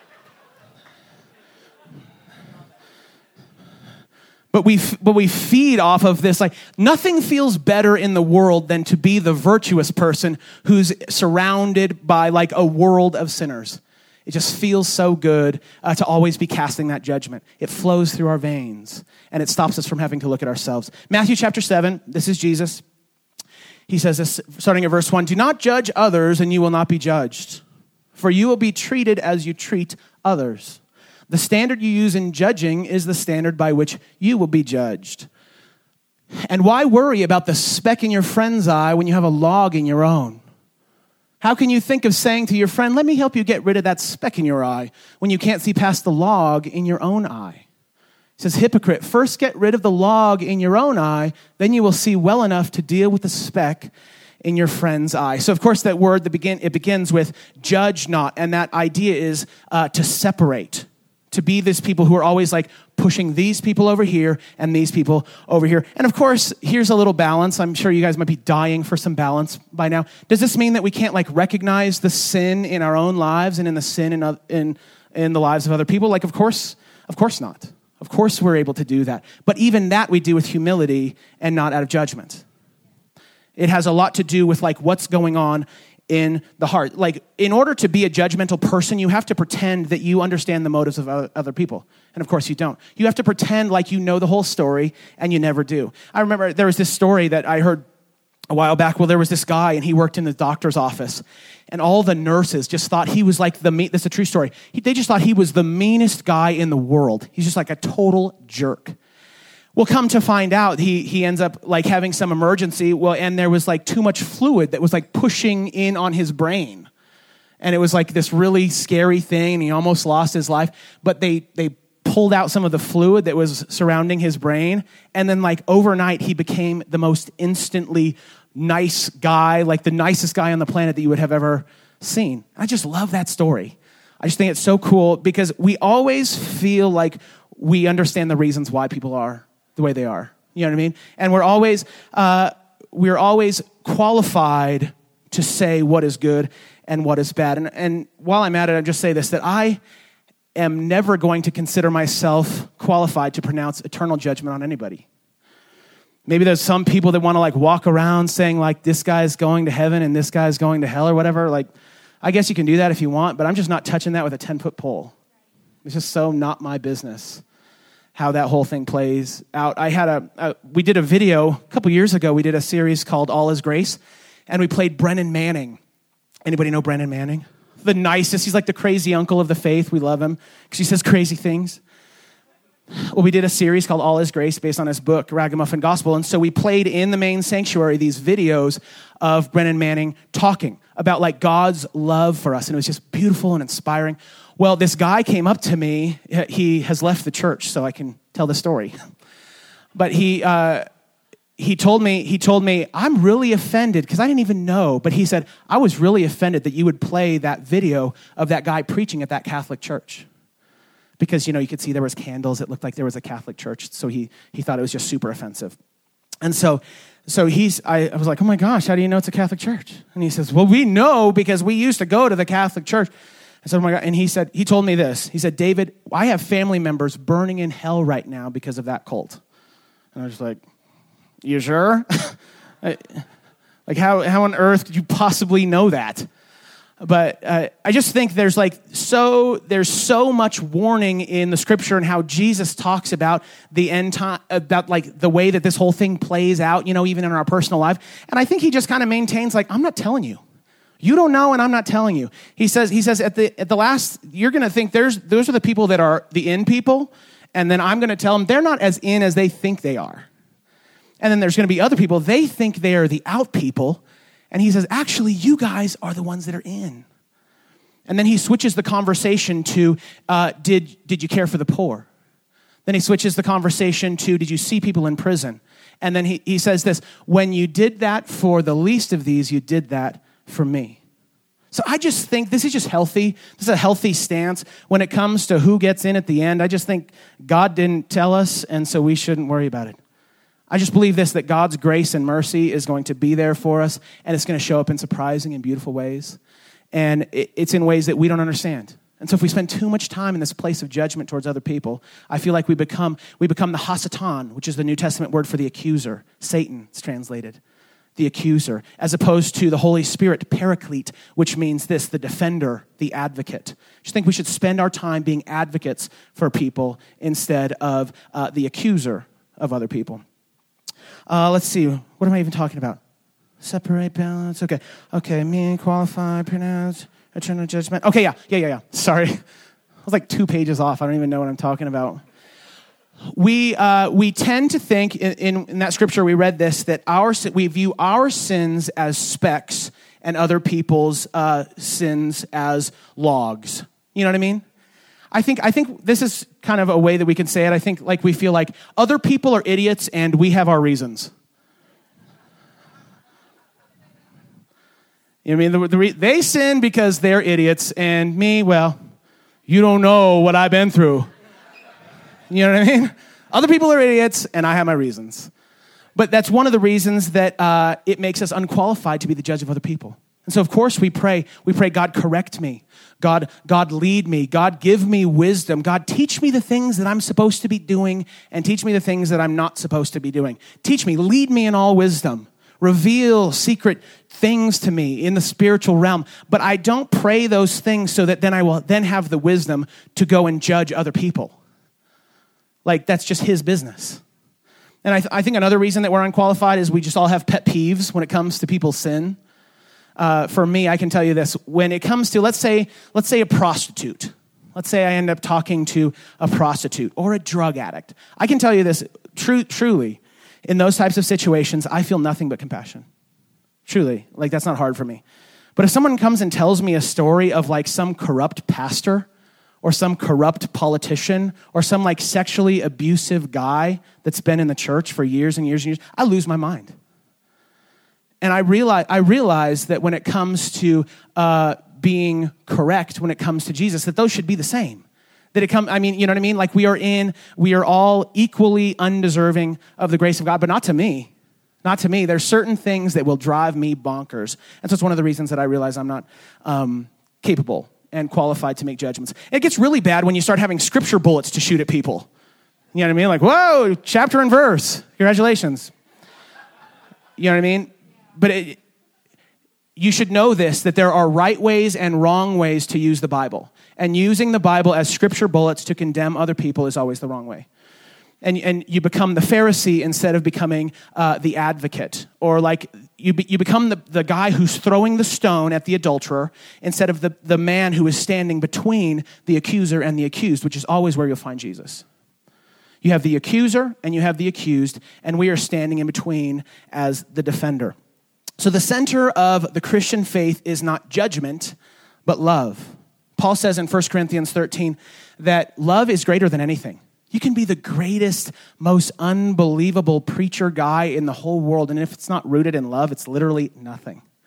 But we but we feed off of this. Like nothing feels better in the world than to be the virtuous person who's surrounded by like a world of sinners. It just feels so good uh, to always be casting that judgment. It flows through our veins, and it stops us from having to look at ourselves. Matthew chapter seven, this is Jesus. He says this, starting at verse one, "Do not judge others, and you will not be judged. For you will be treated as you treat others. The standard you use in judging is the standard by which you will be judged. And why worry about the speck in your friend's eye when you have a log in your own? How can you think of saying to your friend, 'Let me help you get rid of that speck in your eye,' when you can't see past the log in your own eye? He says, 'Hypocrite, first get rid of the log in your own eye, then you will see well enough to deal with the speck in your friend's eye.'" So, of course, that word, the begin, it begins with judge not, and that idea is uh, to separate, to be these people who are always like pushing these people over here and these people over here. And of course, here's a little balance. I'm sure you guys might be dying for some balance by now. Does this mean that we can't like recognize the sin in our own lives and in the sin in in, in the lives of other people? Like, of course, of course not. Of course we're able to do that. But even that we do with humility and not out of judgment. It has a lot to do with like what's going on in the heart. Like, in order to be a judgmental person, you have to pretend that you understand the motives of other people. And of course you don't. You have to pretend like you know the whole story, and you never do. I remember there was this story that I heard a while back. Well, there was this guy, and he worked in the doctor's office, and all the nurses just thought he was like the mean, this is a true story. He, they just thought he was the meanest guy in the world. He's just like a total jerk. Well, come to find out, he he ends up like having some emergency. Well, and there was like too much fluid that was like pushing in on his brain. And it was like this really scary thing, and he almost lost his life. But they they pulled out some of the fluid that was surrounding his brain. And then like overnight, he became the most instantly nice guy, like the nicest guy on the planet that you would have ever seen. I just love that story. I just think it's so cool because we always feel like we understand the reasons why people are the way they are. You know what I mean? And we're always uh, we're always qualified to say what is good and what is bad. And, and while I'm at it, I'll just say this, that I am never going to consider myself qualified to pronounce eternal judgment on anybody. Maybe there's some people that want to like walk around saying like this guy's going to heaven and this guy's going to hell or whatever. Like, I guess you can do that if you want, but I'm just not touching that with a ten-foot pole. It's just so not my business how that whole thing plays out. I had a, a we did a video a couple years ago. We did a series called All Is Grace, and we played Brennan Manning. Anybody know Brennan Manning? The nicest. He's like the crazy uncle of the faith. We love him because he says crazy things. Well, we did a series called All Is Grace based on his book, Ragamuffin Gospel. And so we played in the main sanctuary these videos of Brennan Manning talking about like God's love for us. And it was just beautiful and inspiring. Well, this guy came up to me. He has left the church, so I can tell the story. But he uh, he told me, he told me, I'm really offended, because I didn't even know. But he said, I was really offended that you would play that video of that guy preaching at that Catholic church. because, you know, you could see there was candles. It looked like there was a Catholic church. So he he thought it was just super offensive. And so so he's, I, I was like, oh my gosh, how do you know it's a Catholic church? And he says, well, we know because we used to go to the Catholic church. I said, oh my God. And he said, he told me this. He said, David, I have family members burning in hell right now because of that cult. And I was like, you sure? Like how, how on earth could you possibly know that? But uh, I just think there's like so there's so much warning in the scripture and how Jesus talks about the end time, about like the way that this whole thing plays out, you know, even in our personal life. And I think he just kind of maintains like, I'm not telling you. You don't know, and I'm not telling you. He says, he says at the at the last, you're going to think there's those are the people that are the in people, and then I'm going to tell them they're not as in as they think they are. And then there's going to be other people, they think they are the out people. And he says, actually, you guys are the ones that are in. And then he switches the conversation to, uh, did, did you care for the poor? Then he switches the conversation to, did you see people in prison? And then he, he says this, when you did that for the least of these, you did that for me. So I just think this is just healthy. This is a healthy stance when it comes to who gets in at the end. I just think God didn't tell us, and so we shouldn't worry about it. I just believe this, that God's grace and mercy is going to be there for us, and it's going to show up in surprising and beautiful ways. And it's in ways that we don't understand. And so if we spend too much time in this place of judgment towards other people, I feel like we become we become the Hasatan, which is the New Testament word for the accuser. Satan, it's translated. The accuser, as opposed to the Holy Spirit, paraclete, which means this, the defender, the advocate. I just think we should spend our time being advocates for people instead of uh, the accuser of other people. Uh, let's see. What am I even talking about? Separate, balance. Okay. Okay. Mean, qualify, pronounce, eternal judgment. Okay. Yeah. Yeah. Yeah. Yeah. Sorry. I was like two pages off. I don't even know what I'm talking about. We uh, we tend to think in, in, in that scripture we read this that our we view our sins as specks and other people's uh, sins as logs. You know what I mean? I think I think this is kind of a way that we can say it. I think like we feel like other people are idiots and we have our reasons. You know what I mean? The, the re, they sin because they're idiots, and me, well, you don't know what I've been through. You know what I mean? Other people are idiots, and I have my reasons. But that's one of the reasons that uh, it makes us unqualified to be the judge of other people. And so, of course, we pray. We pray, God, correct me. God, God, lead me. God, give me wisdom. God, teach me the things that I'm supposed to be doing and teach me the things that I'm not supposed to be doing. Teach me, lead me in all wisdom. Reveal secret things to me in the spiritual realm. But I don't pray those things so that then I will then have the wisdom to go and judge other people. Like, that's just his business. And I, th- I think another reason that we're unqualified is we just all have pet peeves when it comes to people's sin. Uh, for me, I can tell you this. When it comes to, let's say, let's say a prostitute. Let's say I end up talking to a prostitute or a drug addict. I can tell you this, true, truly, in those types of situations, I feel nothing but compassion. Truly, like that's not hard for me. But if someone comes and tells me a story of like some corrupt pastor or some corrupt politician or some like sexually abusive guy that's been in the church for years and years and years, I lose my mind. And I realize, I realize that when it comes to uh, being correct, when it comes to Jesus, that those should be the same. That it come, I mean, you know what I mean? Like we are in, we are all equally undeserving of the grace of God, but not to me. Not to me. There's certain things that will drive me bonkers. And so it's one of the reasons that I realize I'm not um, capable and qualified to make judgments. It gets really bad when you start having scripture bullets to shoot at people. You know what I mean? Like, whoa, chapter and verse. Congratulations. You know what I mean? But it, you should know this, that there are right ways and wrong ways to use the Bible. And using the Bible as scripture bullets to condemn other people is always the wrong way. And, and you become the Pharisee instead of becoming uh, the advocate. Or like you be, you become the, the guy who's throwing the stone at the adulterer instead of the, the man who is standing between the accuser and the accused, which is always where you'll find Jesus. You have the accuser and you have the accused, and we are standing in between as the defender. So the center of the Christian faith is not judgment, but love. Paul says in First Corinthians thirteen that love is greater than anything. You can be the greatest, most unbelievable preacher guy in the whole world, and if it's not rooted in love, it's literally nothing.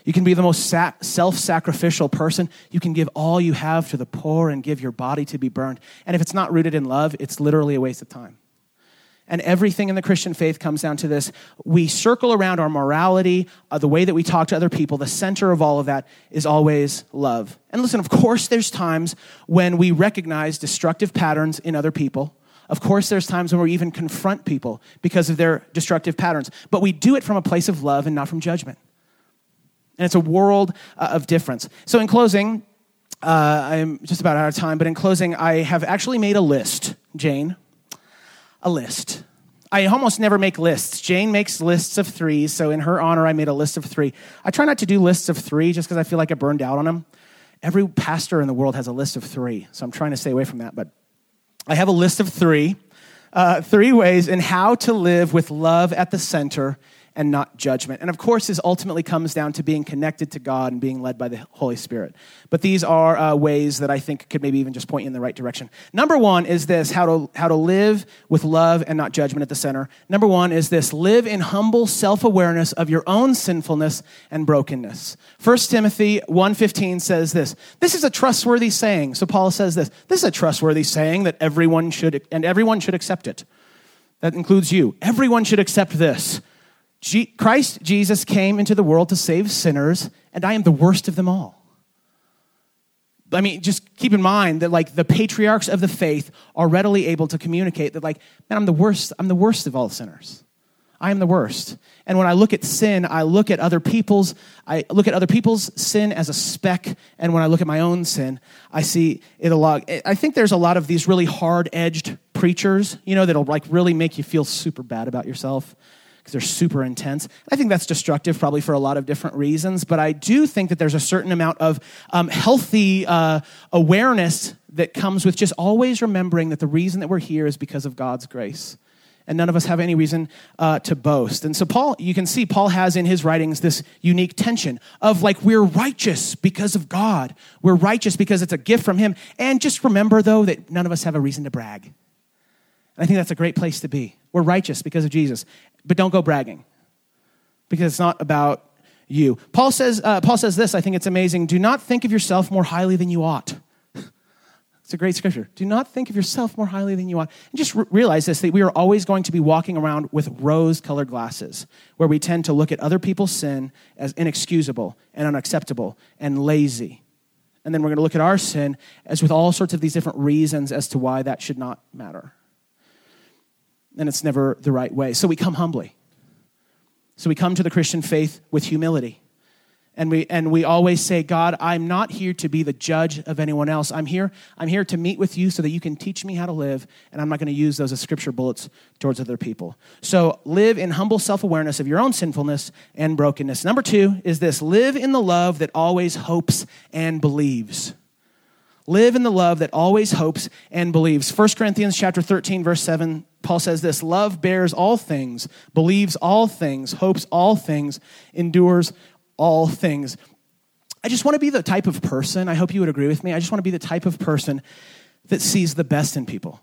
You can be the most sa- self-sacrificial person. You can give all you have to the poor and give your body to be burned. And if it's not rooted in love, it's literally a waste of time. And everything in the Christian faith comes down to this. We circle around our morality, uh, the way that we talk to other people. The center of all of that is always love. And listen, of course, there's times when we recognize destructive patterns in other people. Of course, there's times when we even confront people because of their destructive patterns. But we do it from a place of love and not from judgment. And it's a world uh, of difference. So in closing, uh, I'm just about out of time, but in closing, I have actually made a list, Jane. A list. I almost never make lists. Jane makes lists of three, so in her honor, I made a list of three. I try not to do lists of three just because I feel like I burned out on them. Every pastor in the world has a list of three, so I'm trying to stay away from that. But I have a list of three, uh, three ways in how to live with love at the center and not judgment. And of course, this ultimately comes down to being connected to God and being led by the Holy Spirit. But these are uh, ways that I think could maybe even just point you in the right direction. Number one is this, how to, how to live with love and not judgment at the center. Number one is this, live in humble self-awareness of your own sinfulness and brokenness. First Timothy one fifteen says this, this is a trustworthy saying. So Paul says this, this is a trustworthy saying that everyone should, and everyone should accept it. That includes you. Everyone should accept this. Christ Jesus came into the world to save sinners, and I am the worst of them all. I mean, just keep in mind that like the patriarchs of the faith are readily able to communicate that like, man, I'm the worst, I'm the worst of all sinners. I am the worst. And when I look at sin, I look at other people's, I look at other people's sin as a speck, and when I look at my own sin, I see it a lot. I think there's a lot of these really hard-edged preachers, you know, that'll like really make you feel super bad about yourself, because they're super intense. I think that's destructive probably for a lot of different reasons, but I do think that there's a certain amount of um, healthy uh, awareness that comes with just always remembering that the reason that we're here is because of God's grace. And none of us have any reason uh, to boast. And so Paul, you can see Paul has in his writings this unique tension of like, we're righteous because of God. We're righteous because it's a gift from him. And just remember though that none of us have a reason to brag. And I think that's a great place to be. We're righteous because of Jesus. But don't go bragging, because it's not about you. Paul says, uh, Paul says this, I think it's amazing. Do not think of yourself more highly than you ought. It's a great scripture. Do not think of yourself more highly than you ought. And just re- realize this, that we are always going to be walking around with rose-colored glasses, where we tend to look at other people's sin as inexcusable and unacceptable and lazy. And then we're going to look at our sin as with all sorts of these different reasons as to why that should not matter. And it's never the right way. So we come humbly. So we come to the Christian faith with humility. And we and we always say, God, I'm not here to be the judge of anyone else. I'm here, I'm here to meet with you so that you can teach me how to live, and I'm not going to use those as scripture bullets towards other people. So live in humble self-awareness of your own sinfulness and brokenness. Number two is this, live in the love that always hopes and believes. Live in the love that always hopes and believes. First Corinthians chapter thirteen, verse seven, Paul says this, love bears all things, believes all things, hopes all things, endures all things. I just want to be the type of person, I hope you would agree with me, I just want to be the type of person that sees the best in people.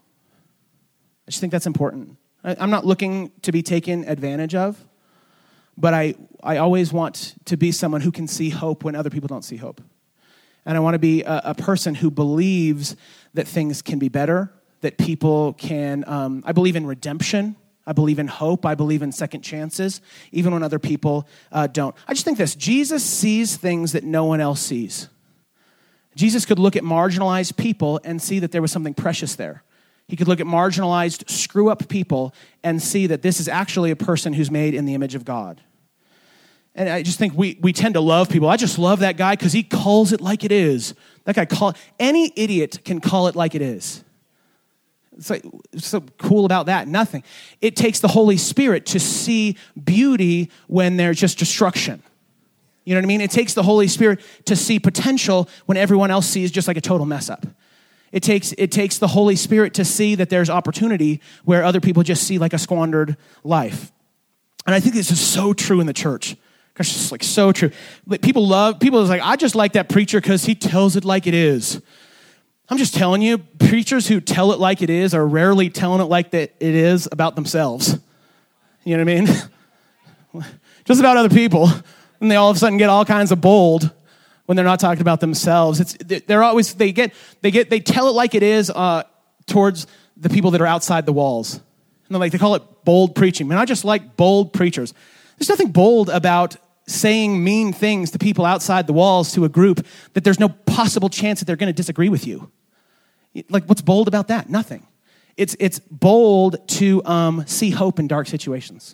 I just think that's important. I'm not looking to be taken advantage of, but I, I always want to be someone who can see hope when other people don't see hope. And I want to be a, a person who believes that things can be better, that people can, um, I believe in redemption. I believe in hope. I believe in second chances, even when other people uh, don't. I just think this, Jesus sees things that no one else sees. Jesus could look at marginalized people and see that there was something precious there. He could look at marginalized, screw-up people and see that this is actually a person who's made in the image of God. And I just think we we tend to love people. I just love that guy because he calls it like it is. That guy call any idiot can call it like it is. It's like what's so cool about that? Nothing. It takes the Holy Spirit to see beauty when there's just destruction. You know what I mean? It takes the Holy Spirit to see potential when everyone else sees just like a total mess up. It takes it takes the Holy Spirit to see that there's opportunity where other people just see like a squandered life. And I think this is so true in the church. Gosh, it's just like so true. People love, people is like, I just like that preacher because he tells it like it is. I'm just telling you, preachers who tell it like it is are rarely telling it like that it is about themselves. You know what I mean? Just about other people. And they all of a sudden get all kinds of bold when they're not talking about themselves. It's they're always they get they get they tell it like it is uh, towards the people that are outside the walls. And they're like they call it bold preaching. Man, I just like bold preachers. There's nothing bold about saying mean things to people outside the walls to a group that there's no possible chance that they're going to disagree with you. Like, what's bold about that? Nothing. It's it's bold to um, see hope in dark situations.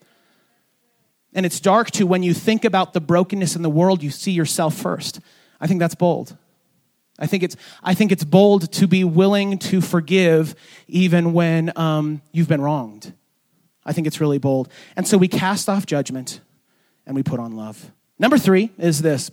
And it's dark too when you think about the brokenness in the world, you see yourself first. I think that's bold. I think it's I think it's bold to be willing to forgive even when um, you've been wronged. I think it's really bold. And so we cast off judgment and we put on love. Number three is this.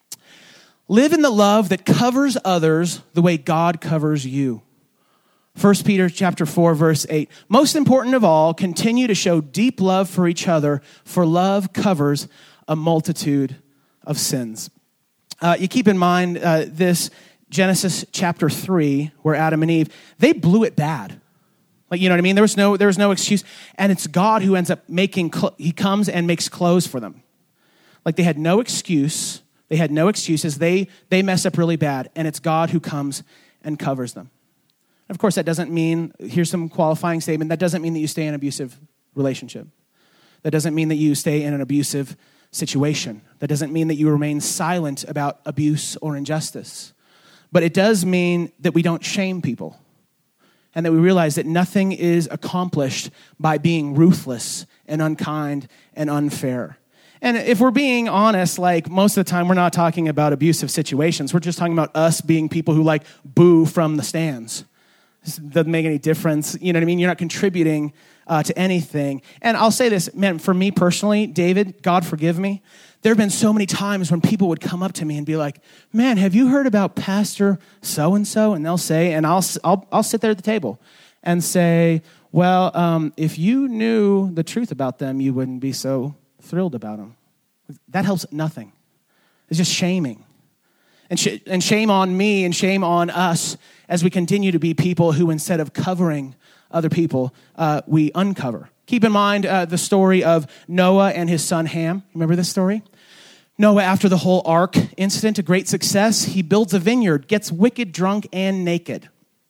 Live in the love that covers others the way God covers you. First Peter chapter four, verse eight. Most important of all, continue to show deep love for each other, for love covers a multitude of sins. Uh, you keep in mind uh, this Genesis chapter three, where Adam and Eve, they blew it bad. Like, you know what I mean? There was no, there was no excuse. And it's God who ends up making, cl- he comes and makes clothes for them. Like they had no excuse. They had no excuses. They, they mess up really bad. And it's God who comes and covers them. Of course, that doesn't mean, here's some qualifying statement, that doesn't mean that you stay in an abusive relationship. That doesn't mean that you stay in an abusive situation. That doesn't mean that you remain silent about abuse or injustice. But it does mean that we don't shame people and that we realize that nothing is accomplished by being ruthless and unkind and unfair. And if we're being honest, like most of the time, we're not talking about abusive situations. We're just talking about us being people who like boo from the stands. This doesn't make any difference. You know what I mean? You're not contributing uh, to anything. And I'll say this, man, for me personally, David, God forgive me. There have been so many times when people would come up to me and be like, man, have you heard about Pastor so-and-so? And they'll say, and I'll I'll, I'll sit there at the table and say, well, um, if you knew the truth about them, you wouldn't be so thrilled about them. That helps nothing. It's just shaming. And, sh- and shame on me and shame on us as we continue to be people who, instead of covering other people, uh, we uncover. Keep in mind uh, the story of Noah and his son Ham. Remember this story? Noah, after the whole ark incident, a great success, he builds a vineyard, gets wicked, drunk, and naked.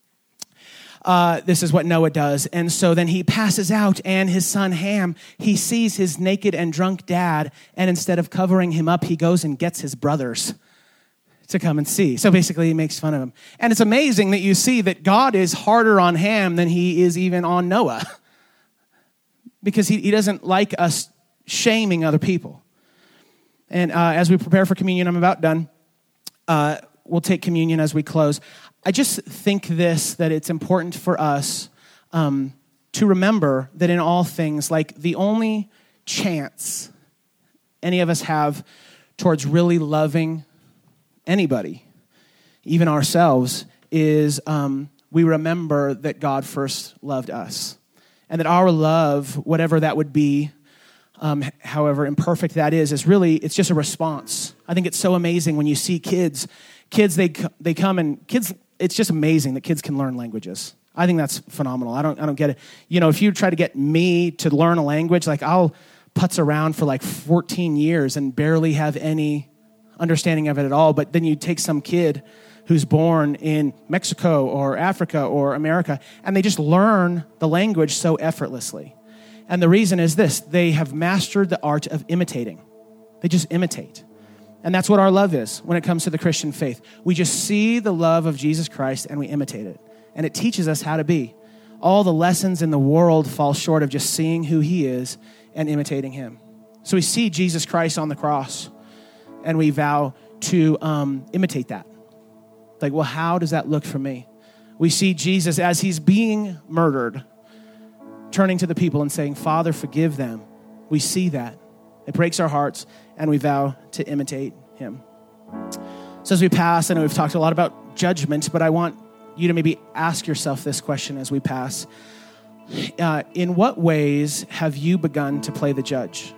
Uh, this is what Noah does. And so then he passes out, and his son Ham, he sees his naked and drunk dad, and instead of covering him up, he goes and gets his brothers to come and see. So basically he makes fun of him. And it's amazing that you see that God is harder on Ham than he is even on Noah. Because he, he doesn't like us shaming other people. And uh, as we prepare for communion, I'm about done. Uh, we'll take communion as we close. I just think this, that it's important for us um, to remember that in all things, like the only chance any of us have towards really loving anybody, even ourselves, is um, we remember that God first loved us. And that our love, whatever that would be, um, however imperfect that is, is really, it's just a response. I think it's so amazing when you see kids. Kids, they they come and kids, it's just amazing that kids can learn languages. I think that's phenomenal. I don't I don't get it. You know, if you try to get me to learn a language, like I'll putz around for like fourteen years and barely have any understanding of it at all. But then you take some kid who's born in Mexico or Africa or America, and they just learn the language so effortlessly. And the reason is this: they have mastered the art of imitating. They just imitate. And that's what our love is when it comes to the Christian faith. We just see the love of Jesus Christ and we imitate it. And it teaches us how to be. All the lessons in the world fall short of just seeing who he is and imitating him. So we see Jesus Christ on the cross and we vow to um, imitate that. Like, well, how does that look for me? We see Jesus as he's being murdered, turning to the people and saying, Father, forgive them. We see that. It breaks our hearts, and we vow to imitate him. So as we pass, I know we've talked a lot about judgment, but I want you to maybe ask yourself this question as we pass. Uh, in what ways have you begun to play the judge?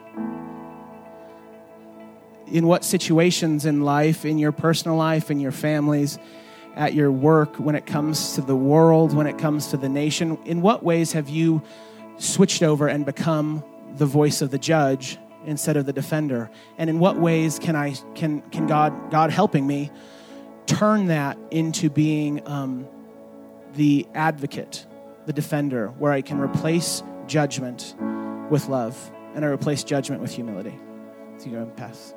In what situations in life, in your personal life, in your families, at your work, when it comes to the world, when it comes to the nation, in what ways have you switched over and become the voice of the judge instead of the defender? And in what ways can I can can God God helping me turn that into being um, the advocate, the defender, where I can replace judgment with love, and I replace judgment with humility. So you go and pass.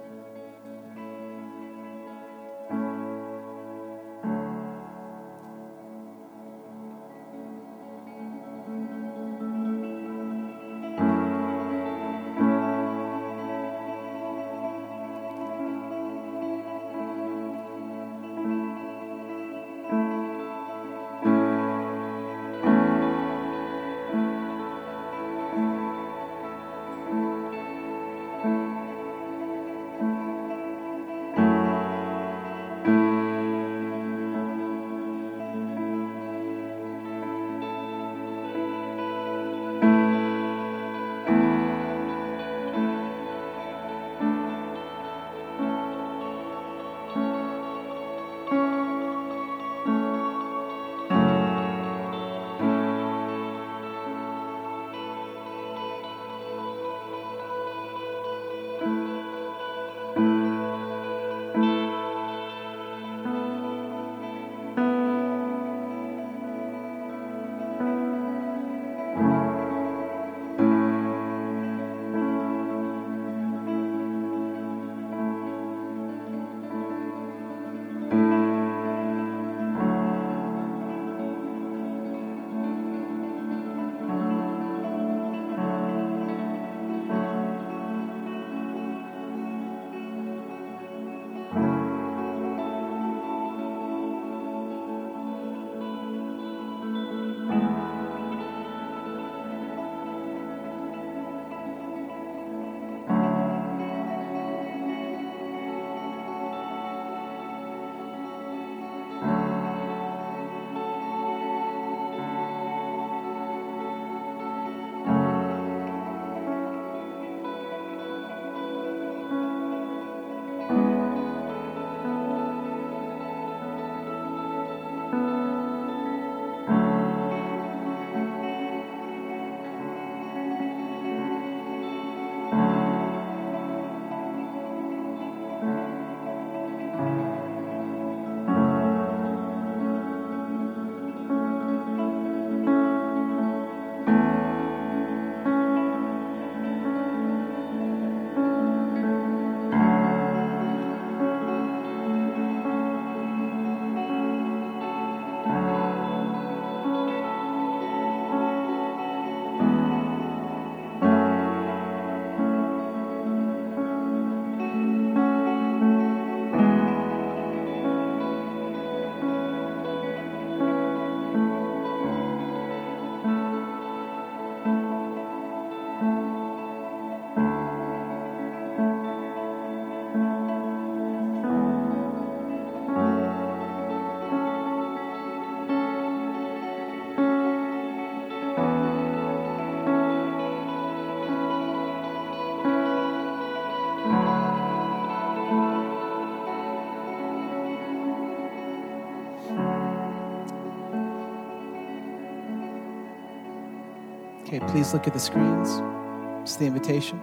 Okay, please look at the screens. It's the invitation.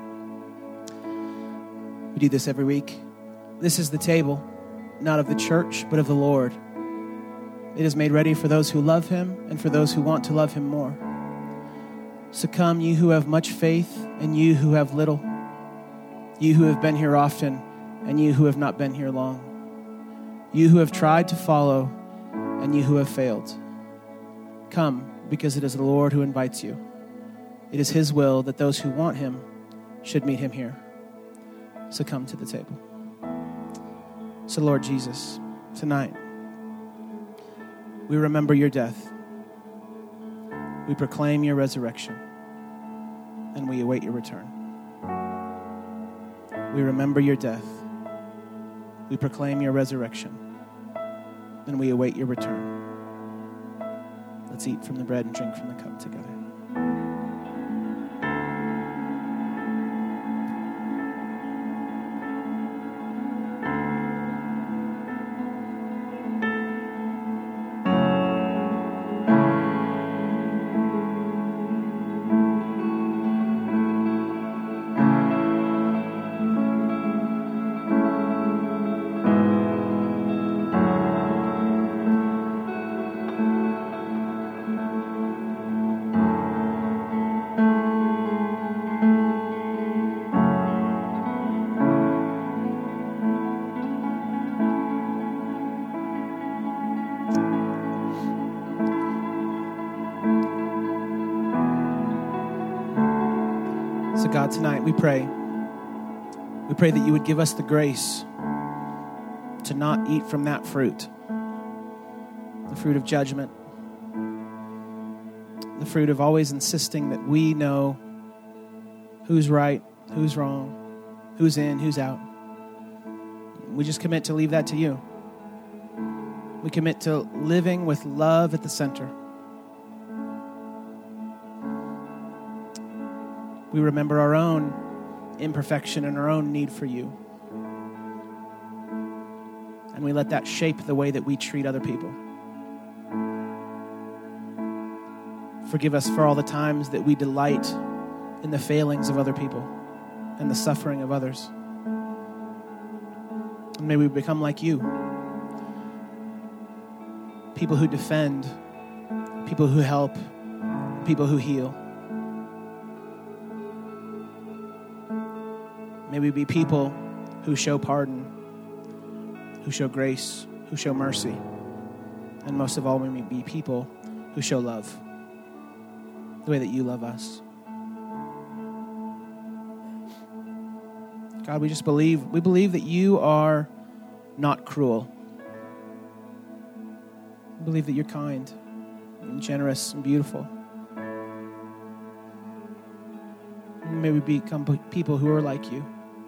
We do this every week. This is the table, not of the church, but of the Lord. It is made ready for those who love him and for those who want to love him more. So come, you who have much faith and you who have little, you who have been here often and you who have not been here long, you who have tried to follow and you who have failed. Come, because it is the Lord who invites you. It is his will that those who want him should meet him here. So come to the table. So Lord Jesus, tonight, we remember your death. We proclaim your resurrection, and we await your return. We remember your death. We proclaim your resurrection, and we await your return. Let's eat from the bread and drink from the cup together. God, tonight we pray. We pray that you would give us the grace to not eat from that fruit, the fruit of judgment, the fruit of always insisting that we know who's right, who's wrong, who's in, who's out. We just commit to leave that to you. We commit to living with love at the center. We remember our own imperfection and our own need for you. And we let that shape the way that we treat other people. Forgive us for all the times that we delight in the failings of other people and the suffering of others. And may we become like you. People who defend, people who help, people who heal. May we be people who show pardon, who show grace, who show mercy. And most of all, may we be people who show love, the way that you love us. God, we just believe, we believe that you are not cruel. We believe that you're kind and generous and beautiful. And may we become people who are like you.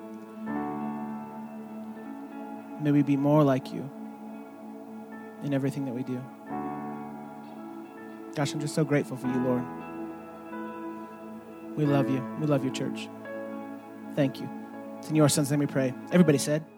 May we be more like you in everything that we do. Gosh, I'm just so grateful for you, Lord. We love you. We love your church. Thank you. It's in your son's name we pray. Everybody said.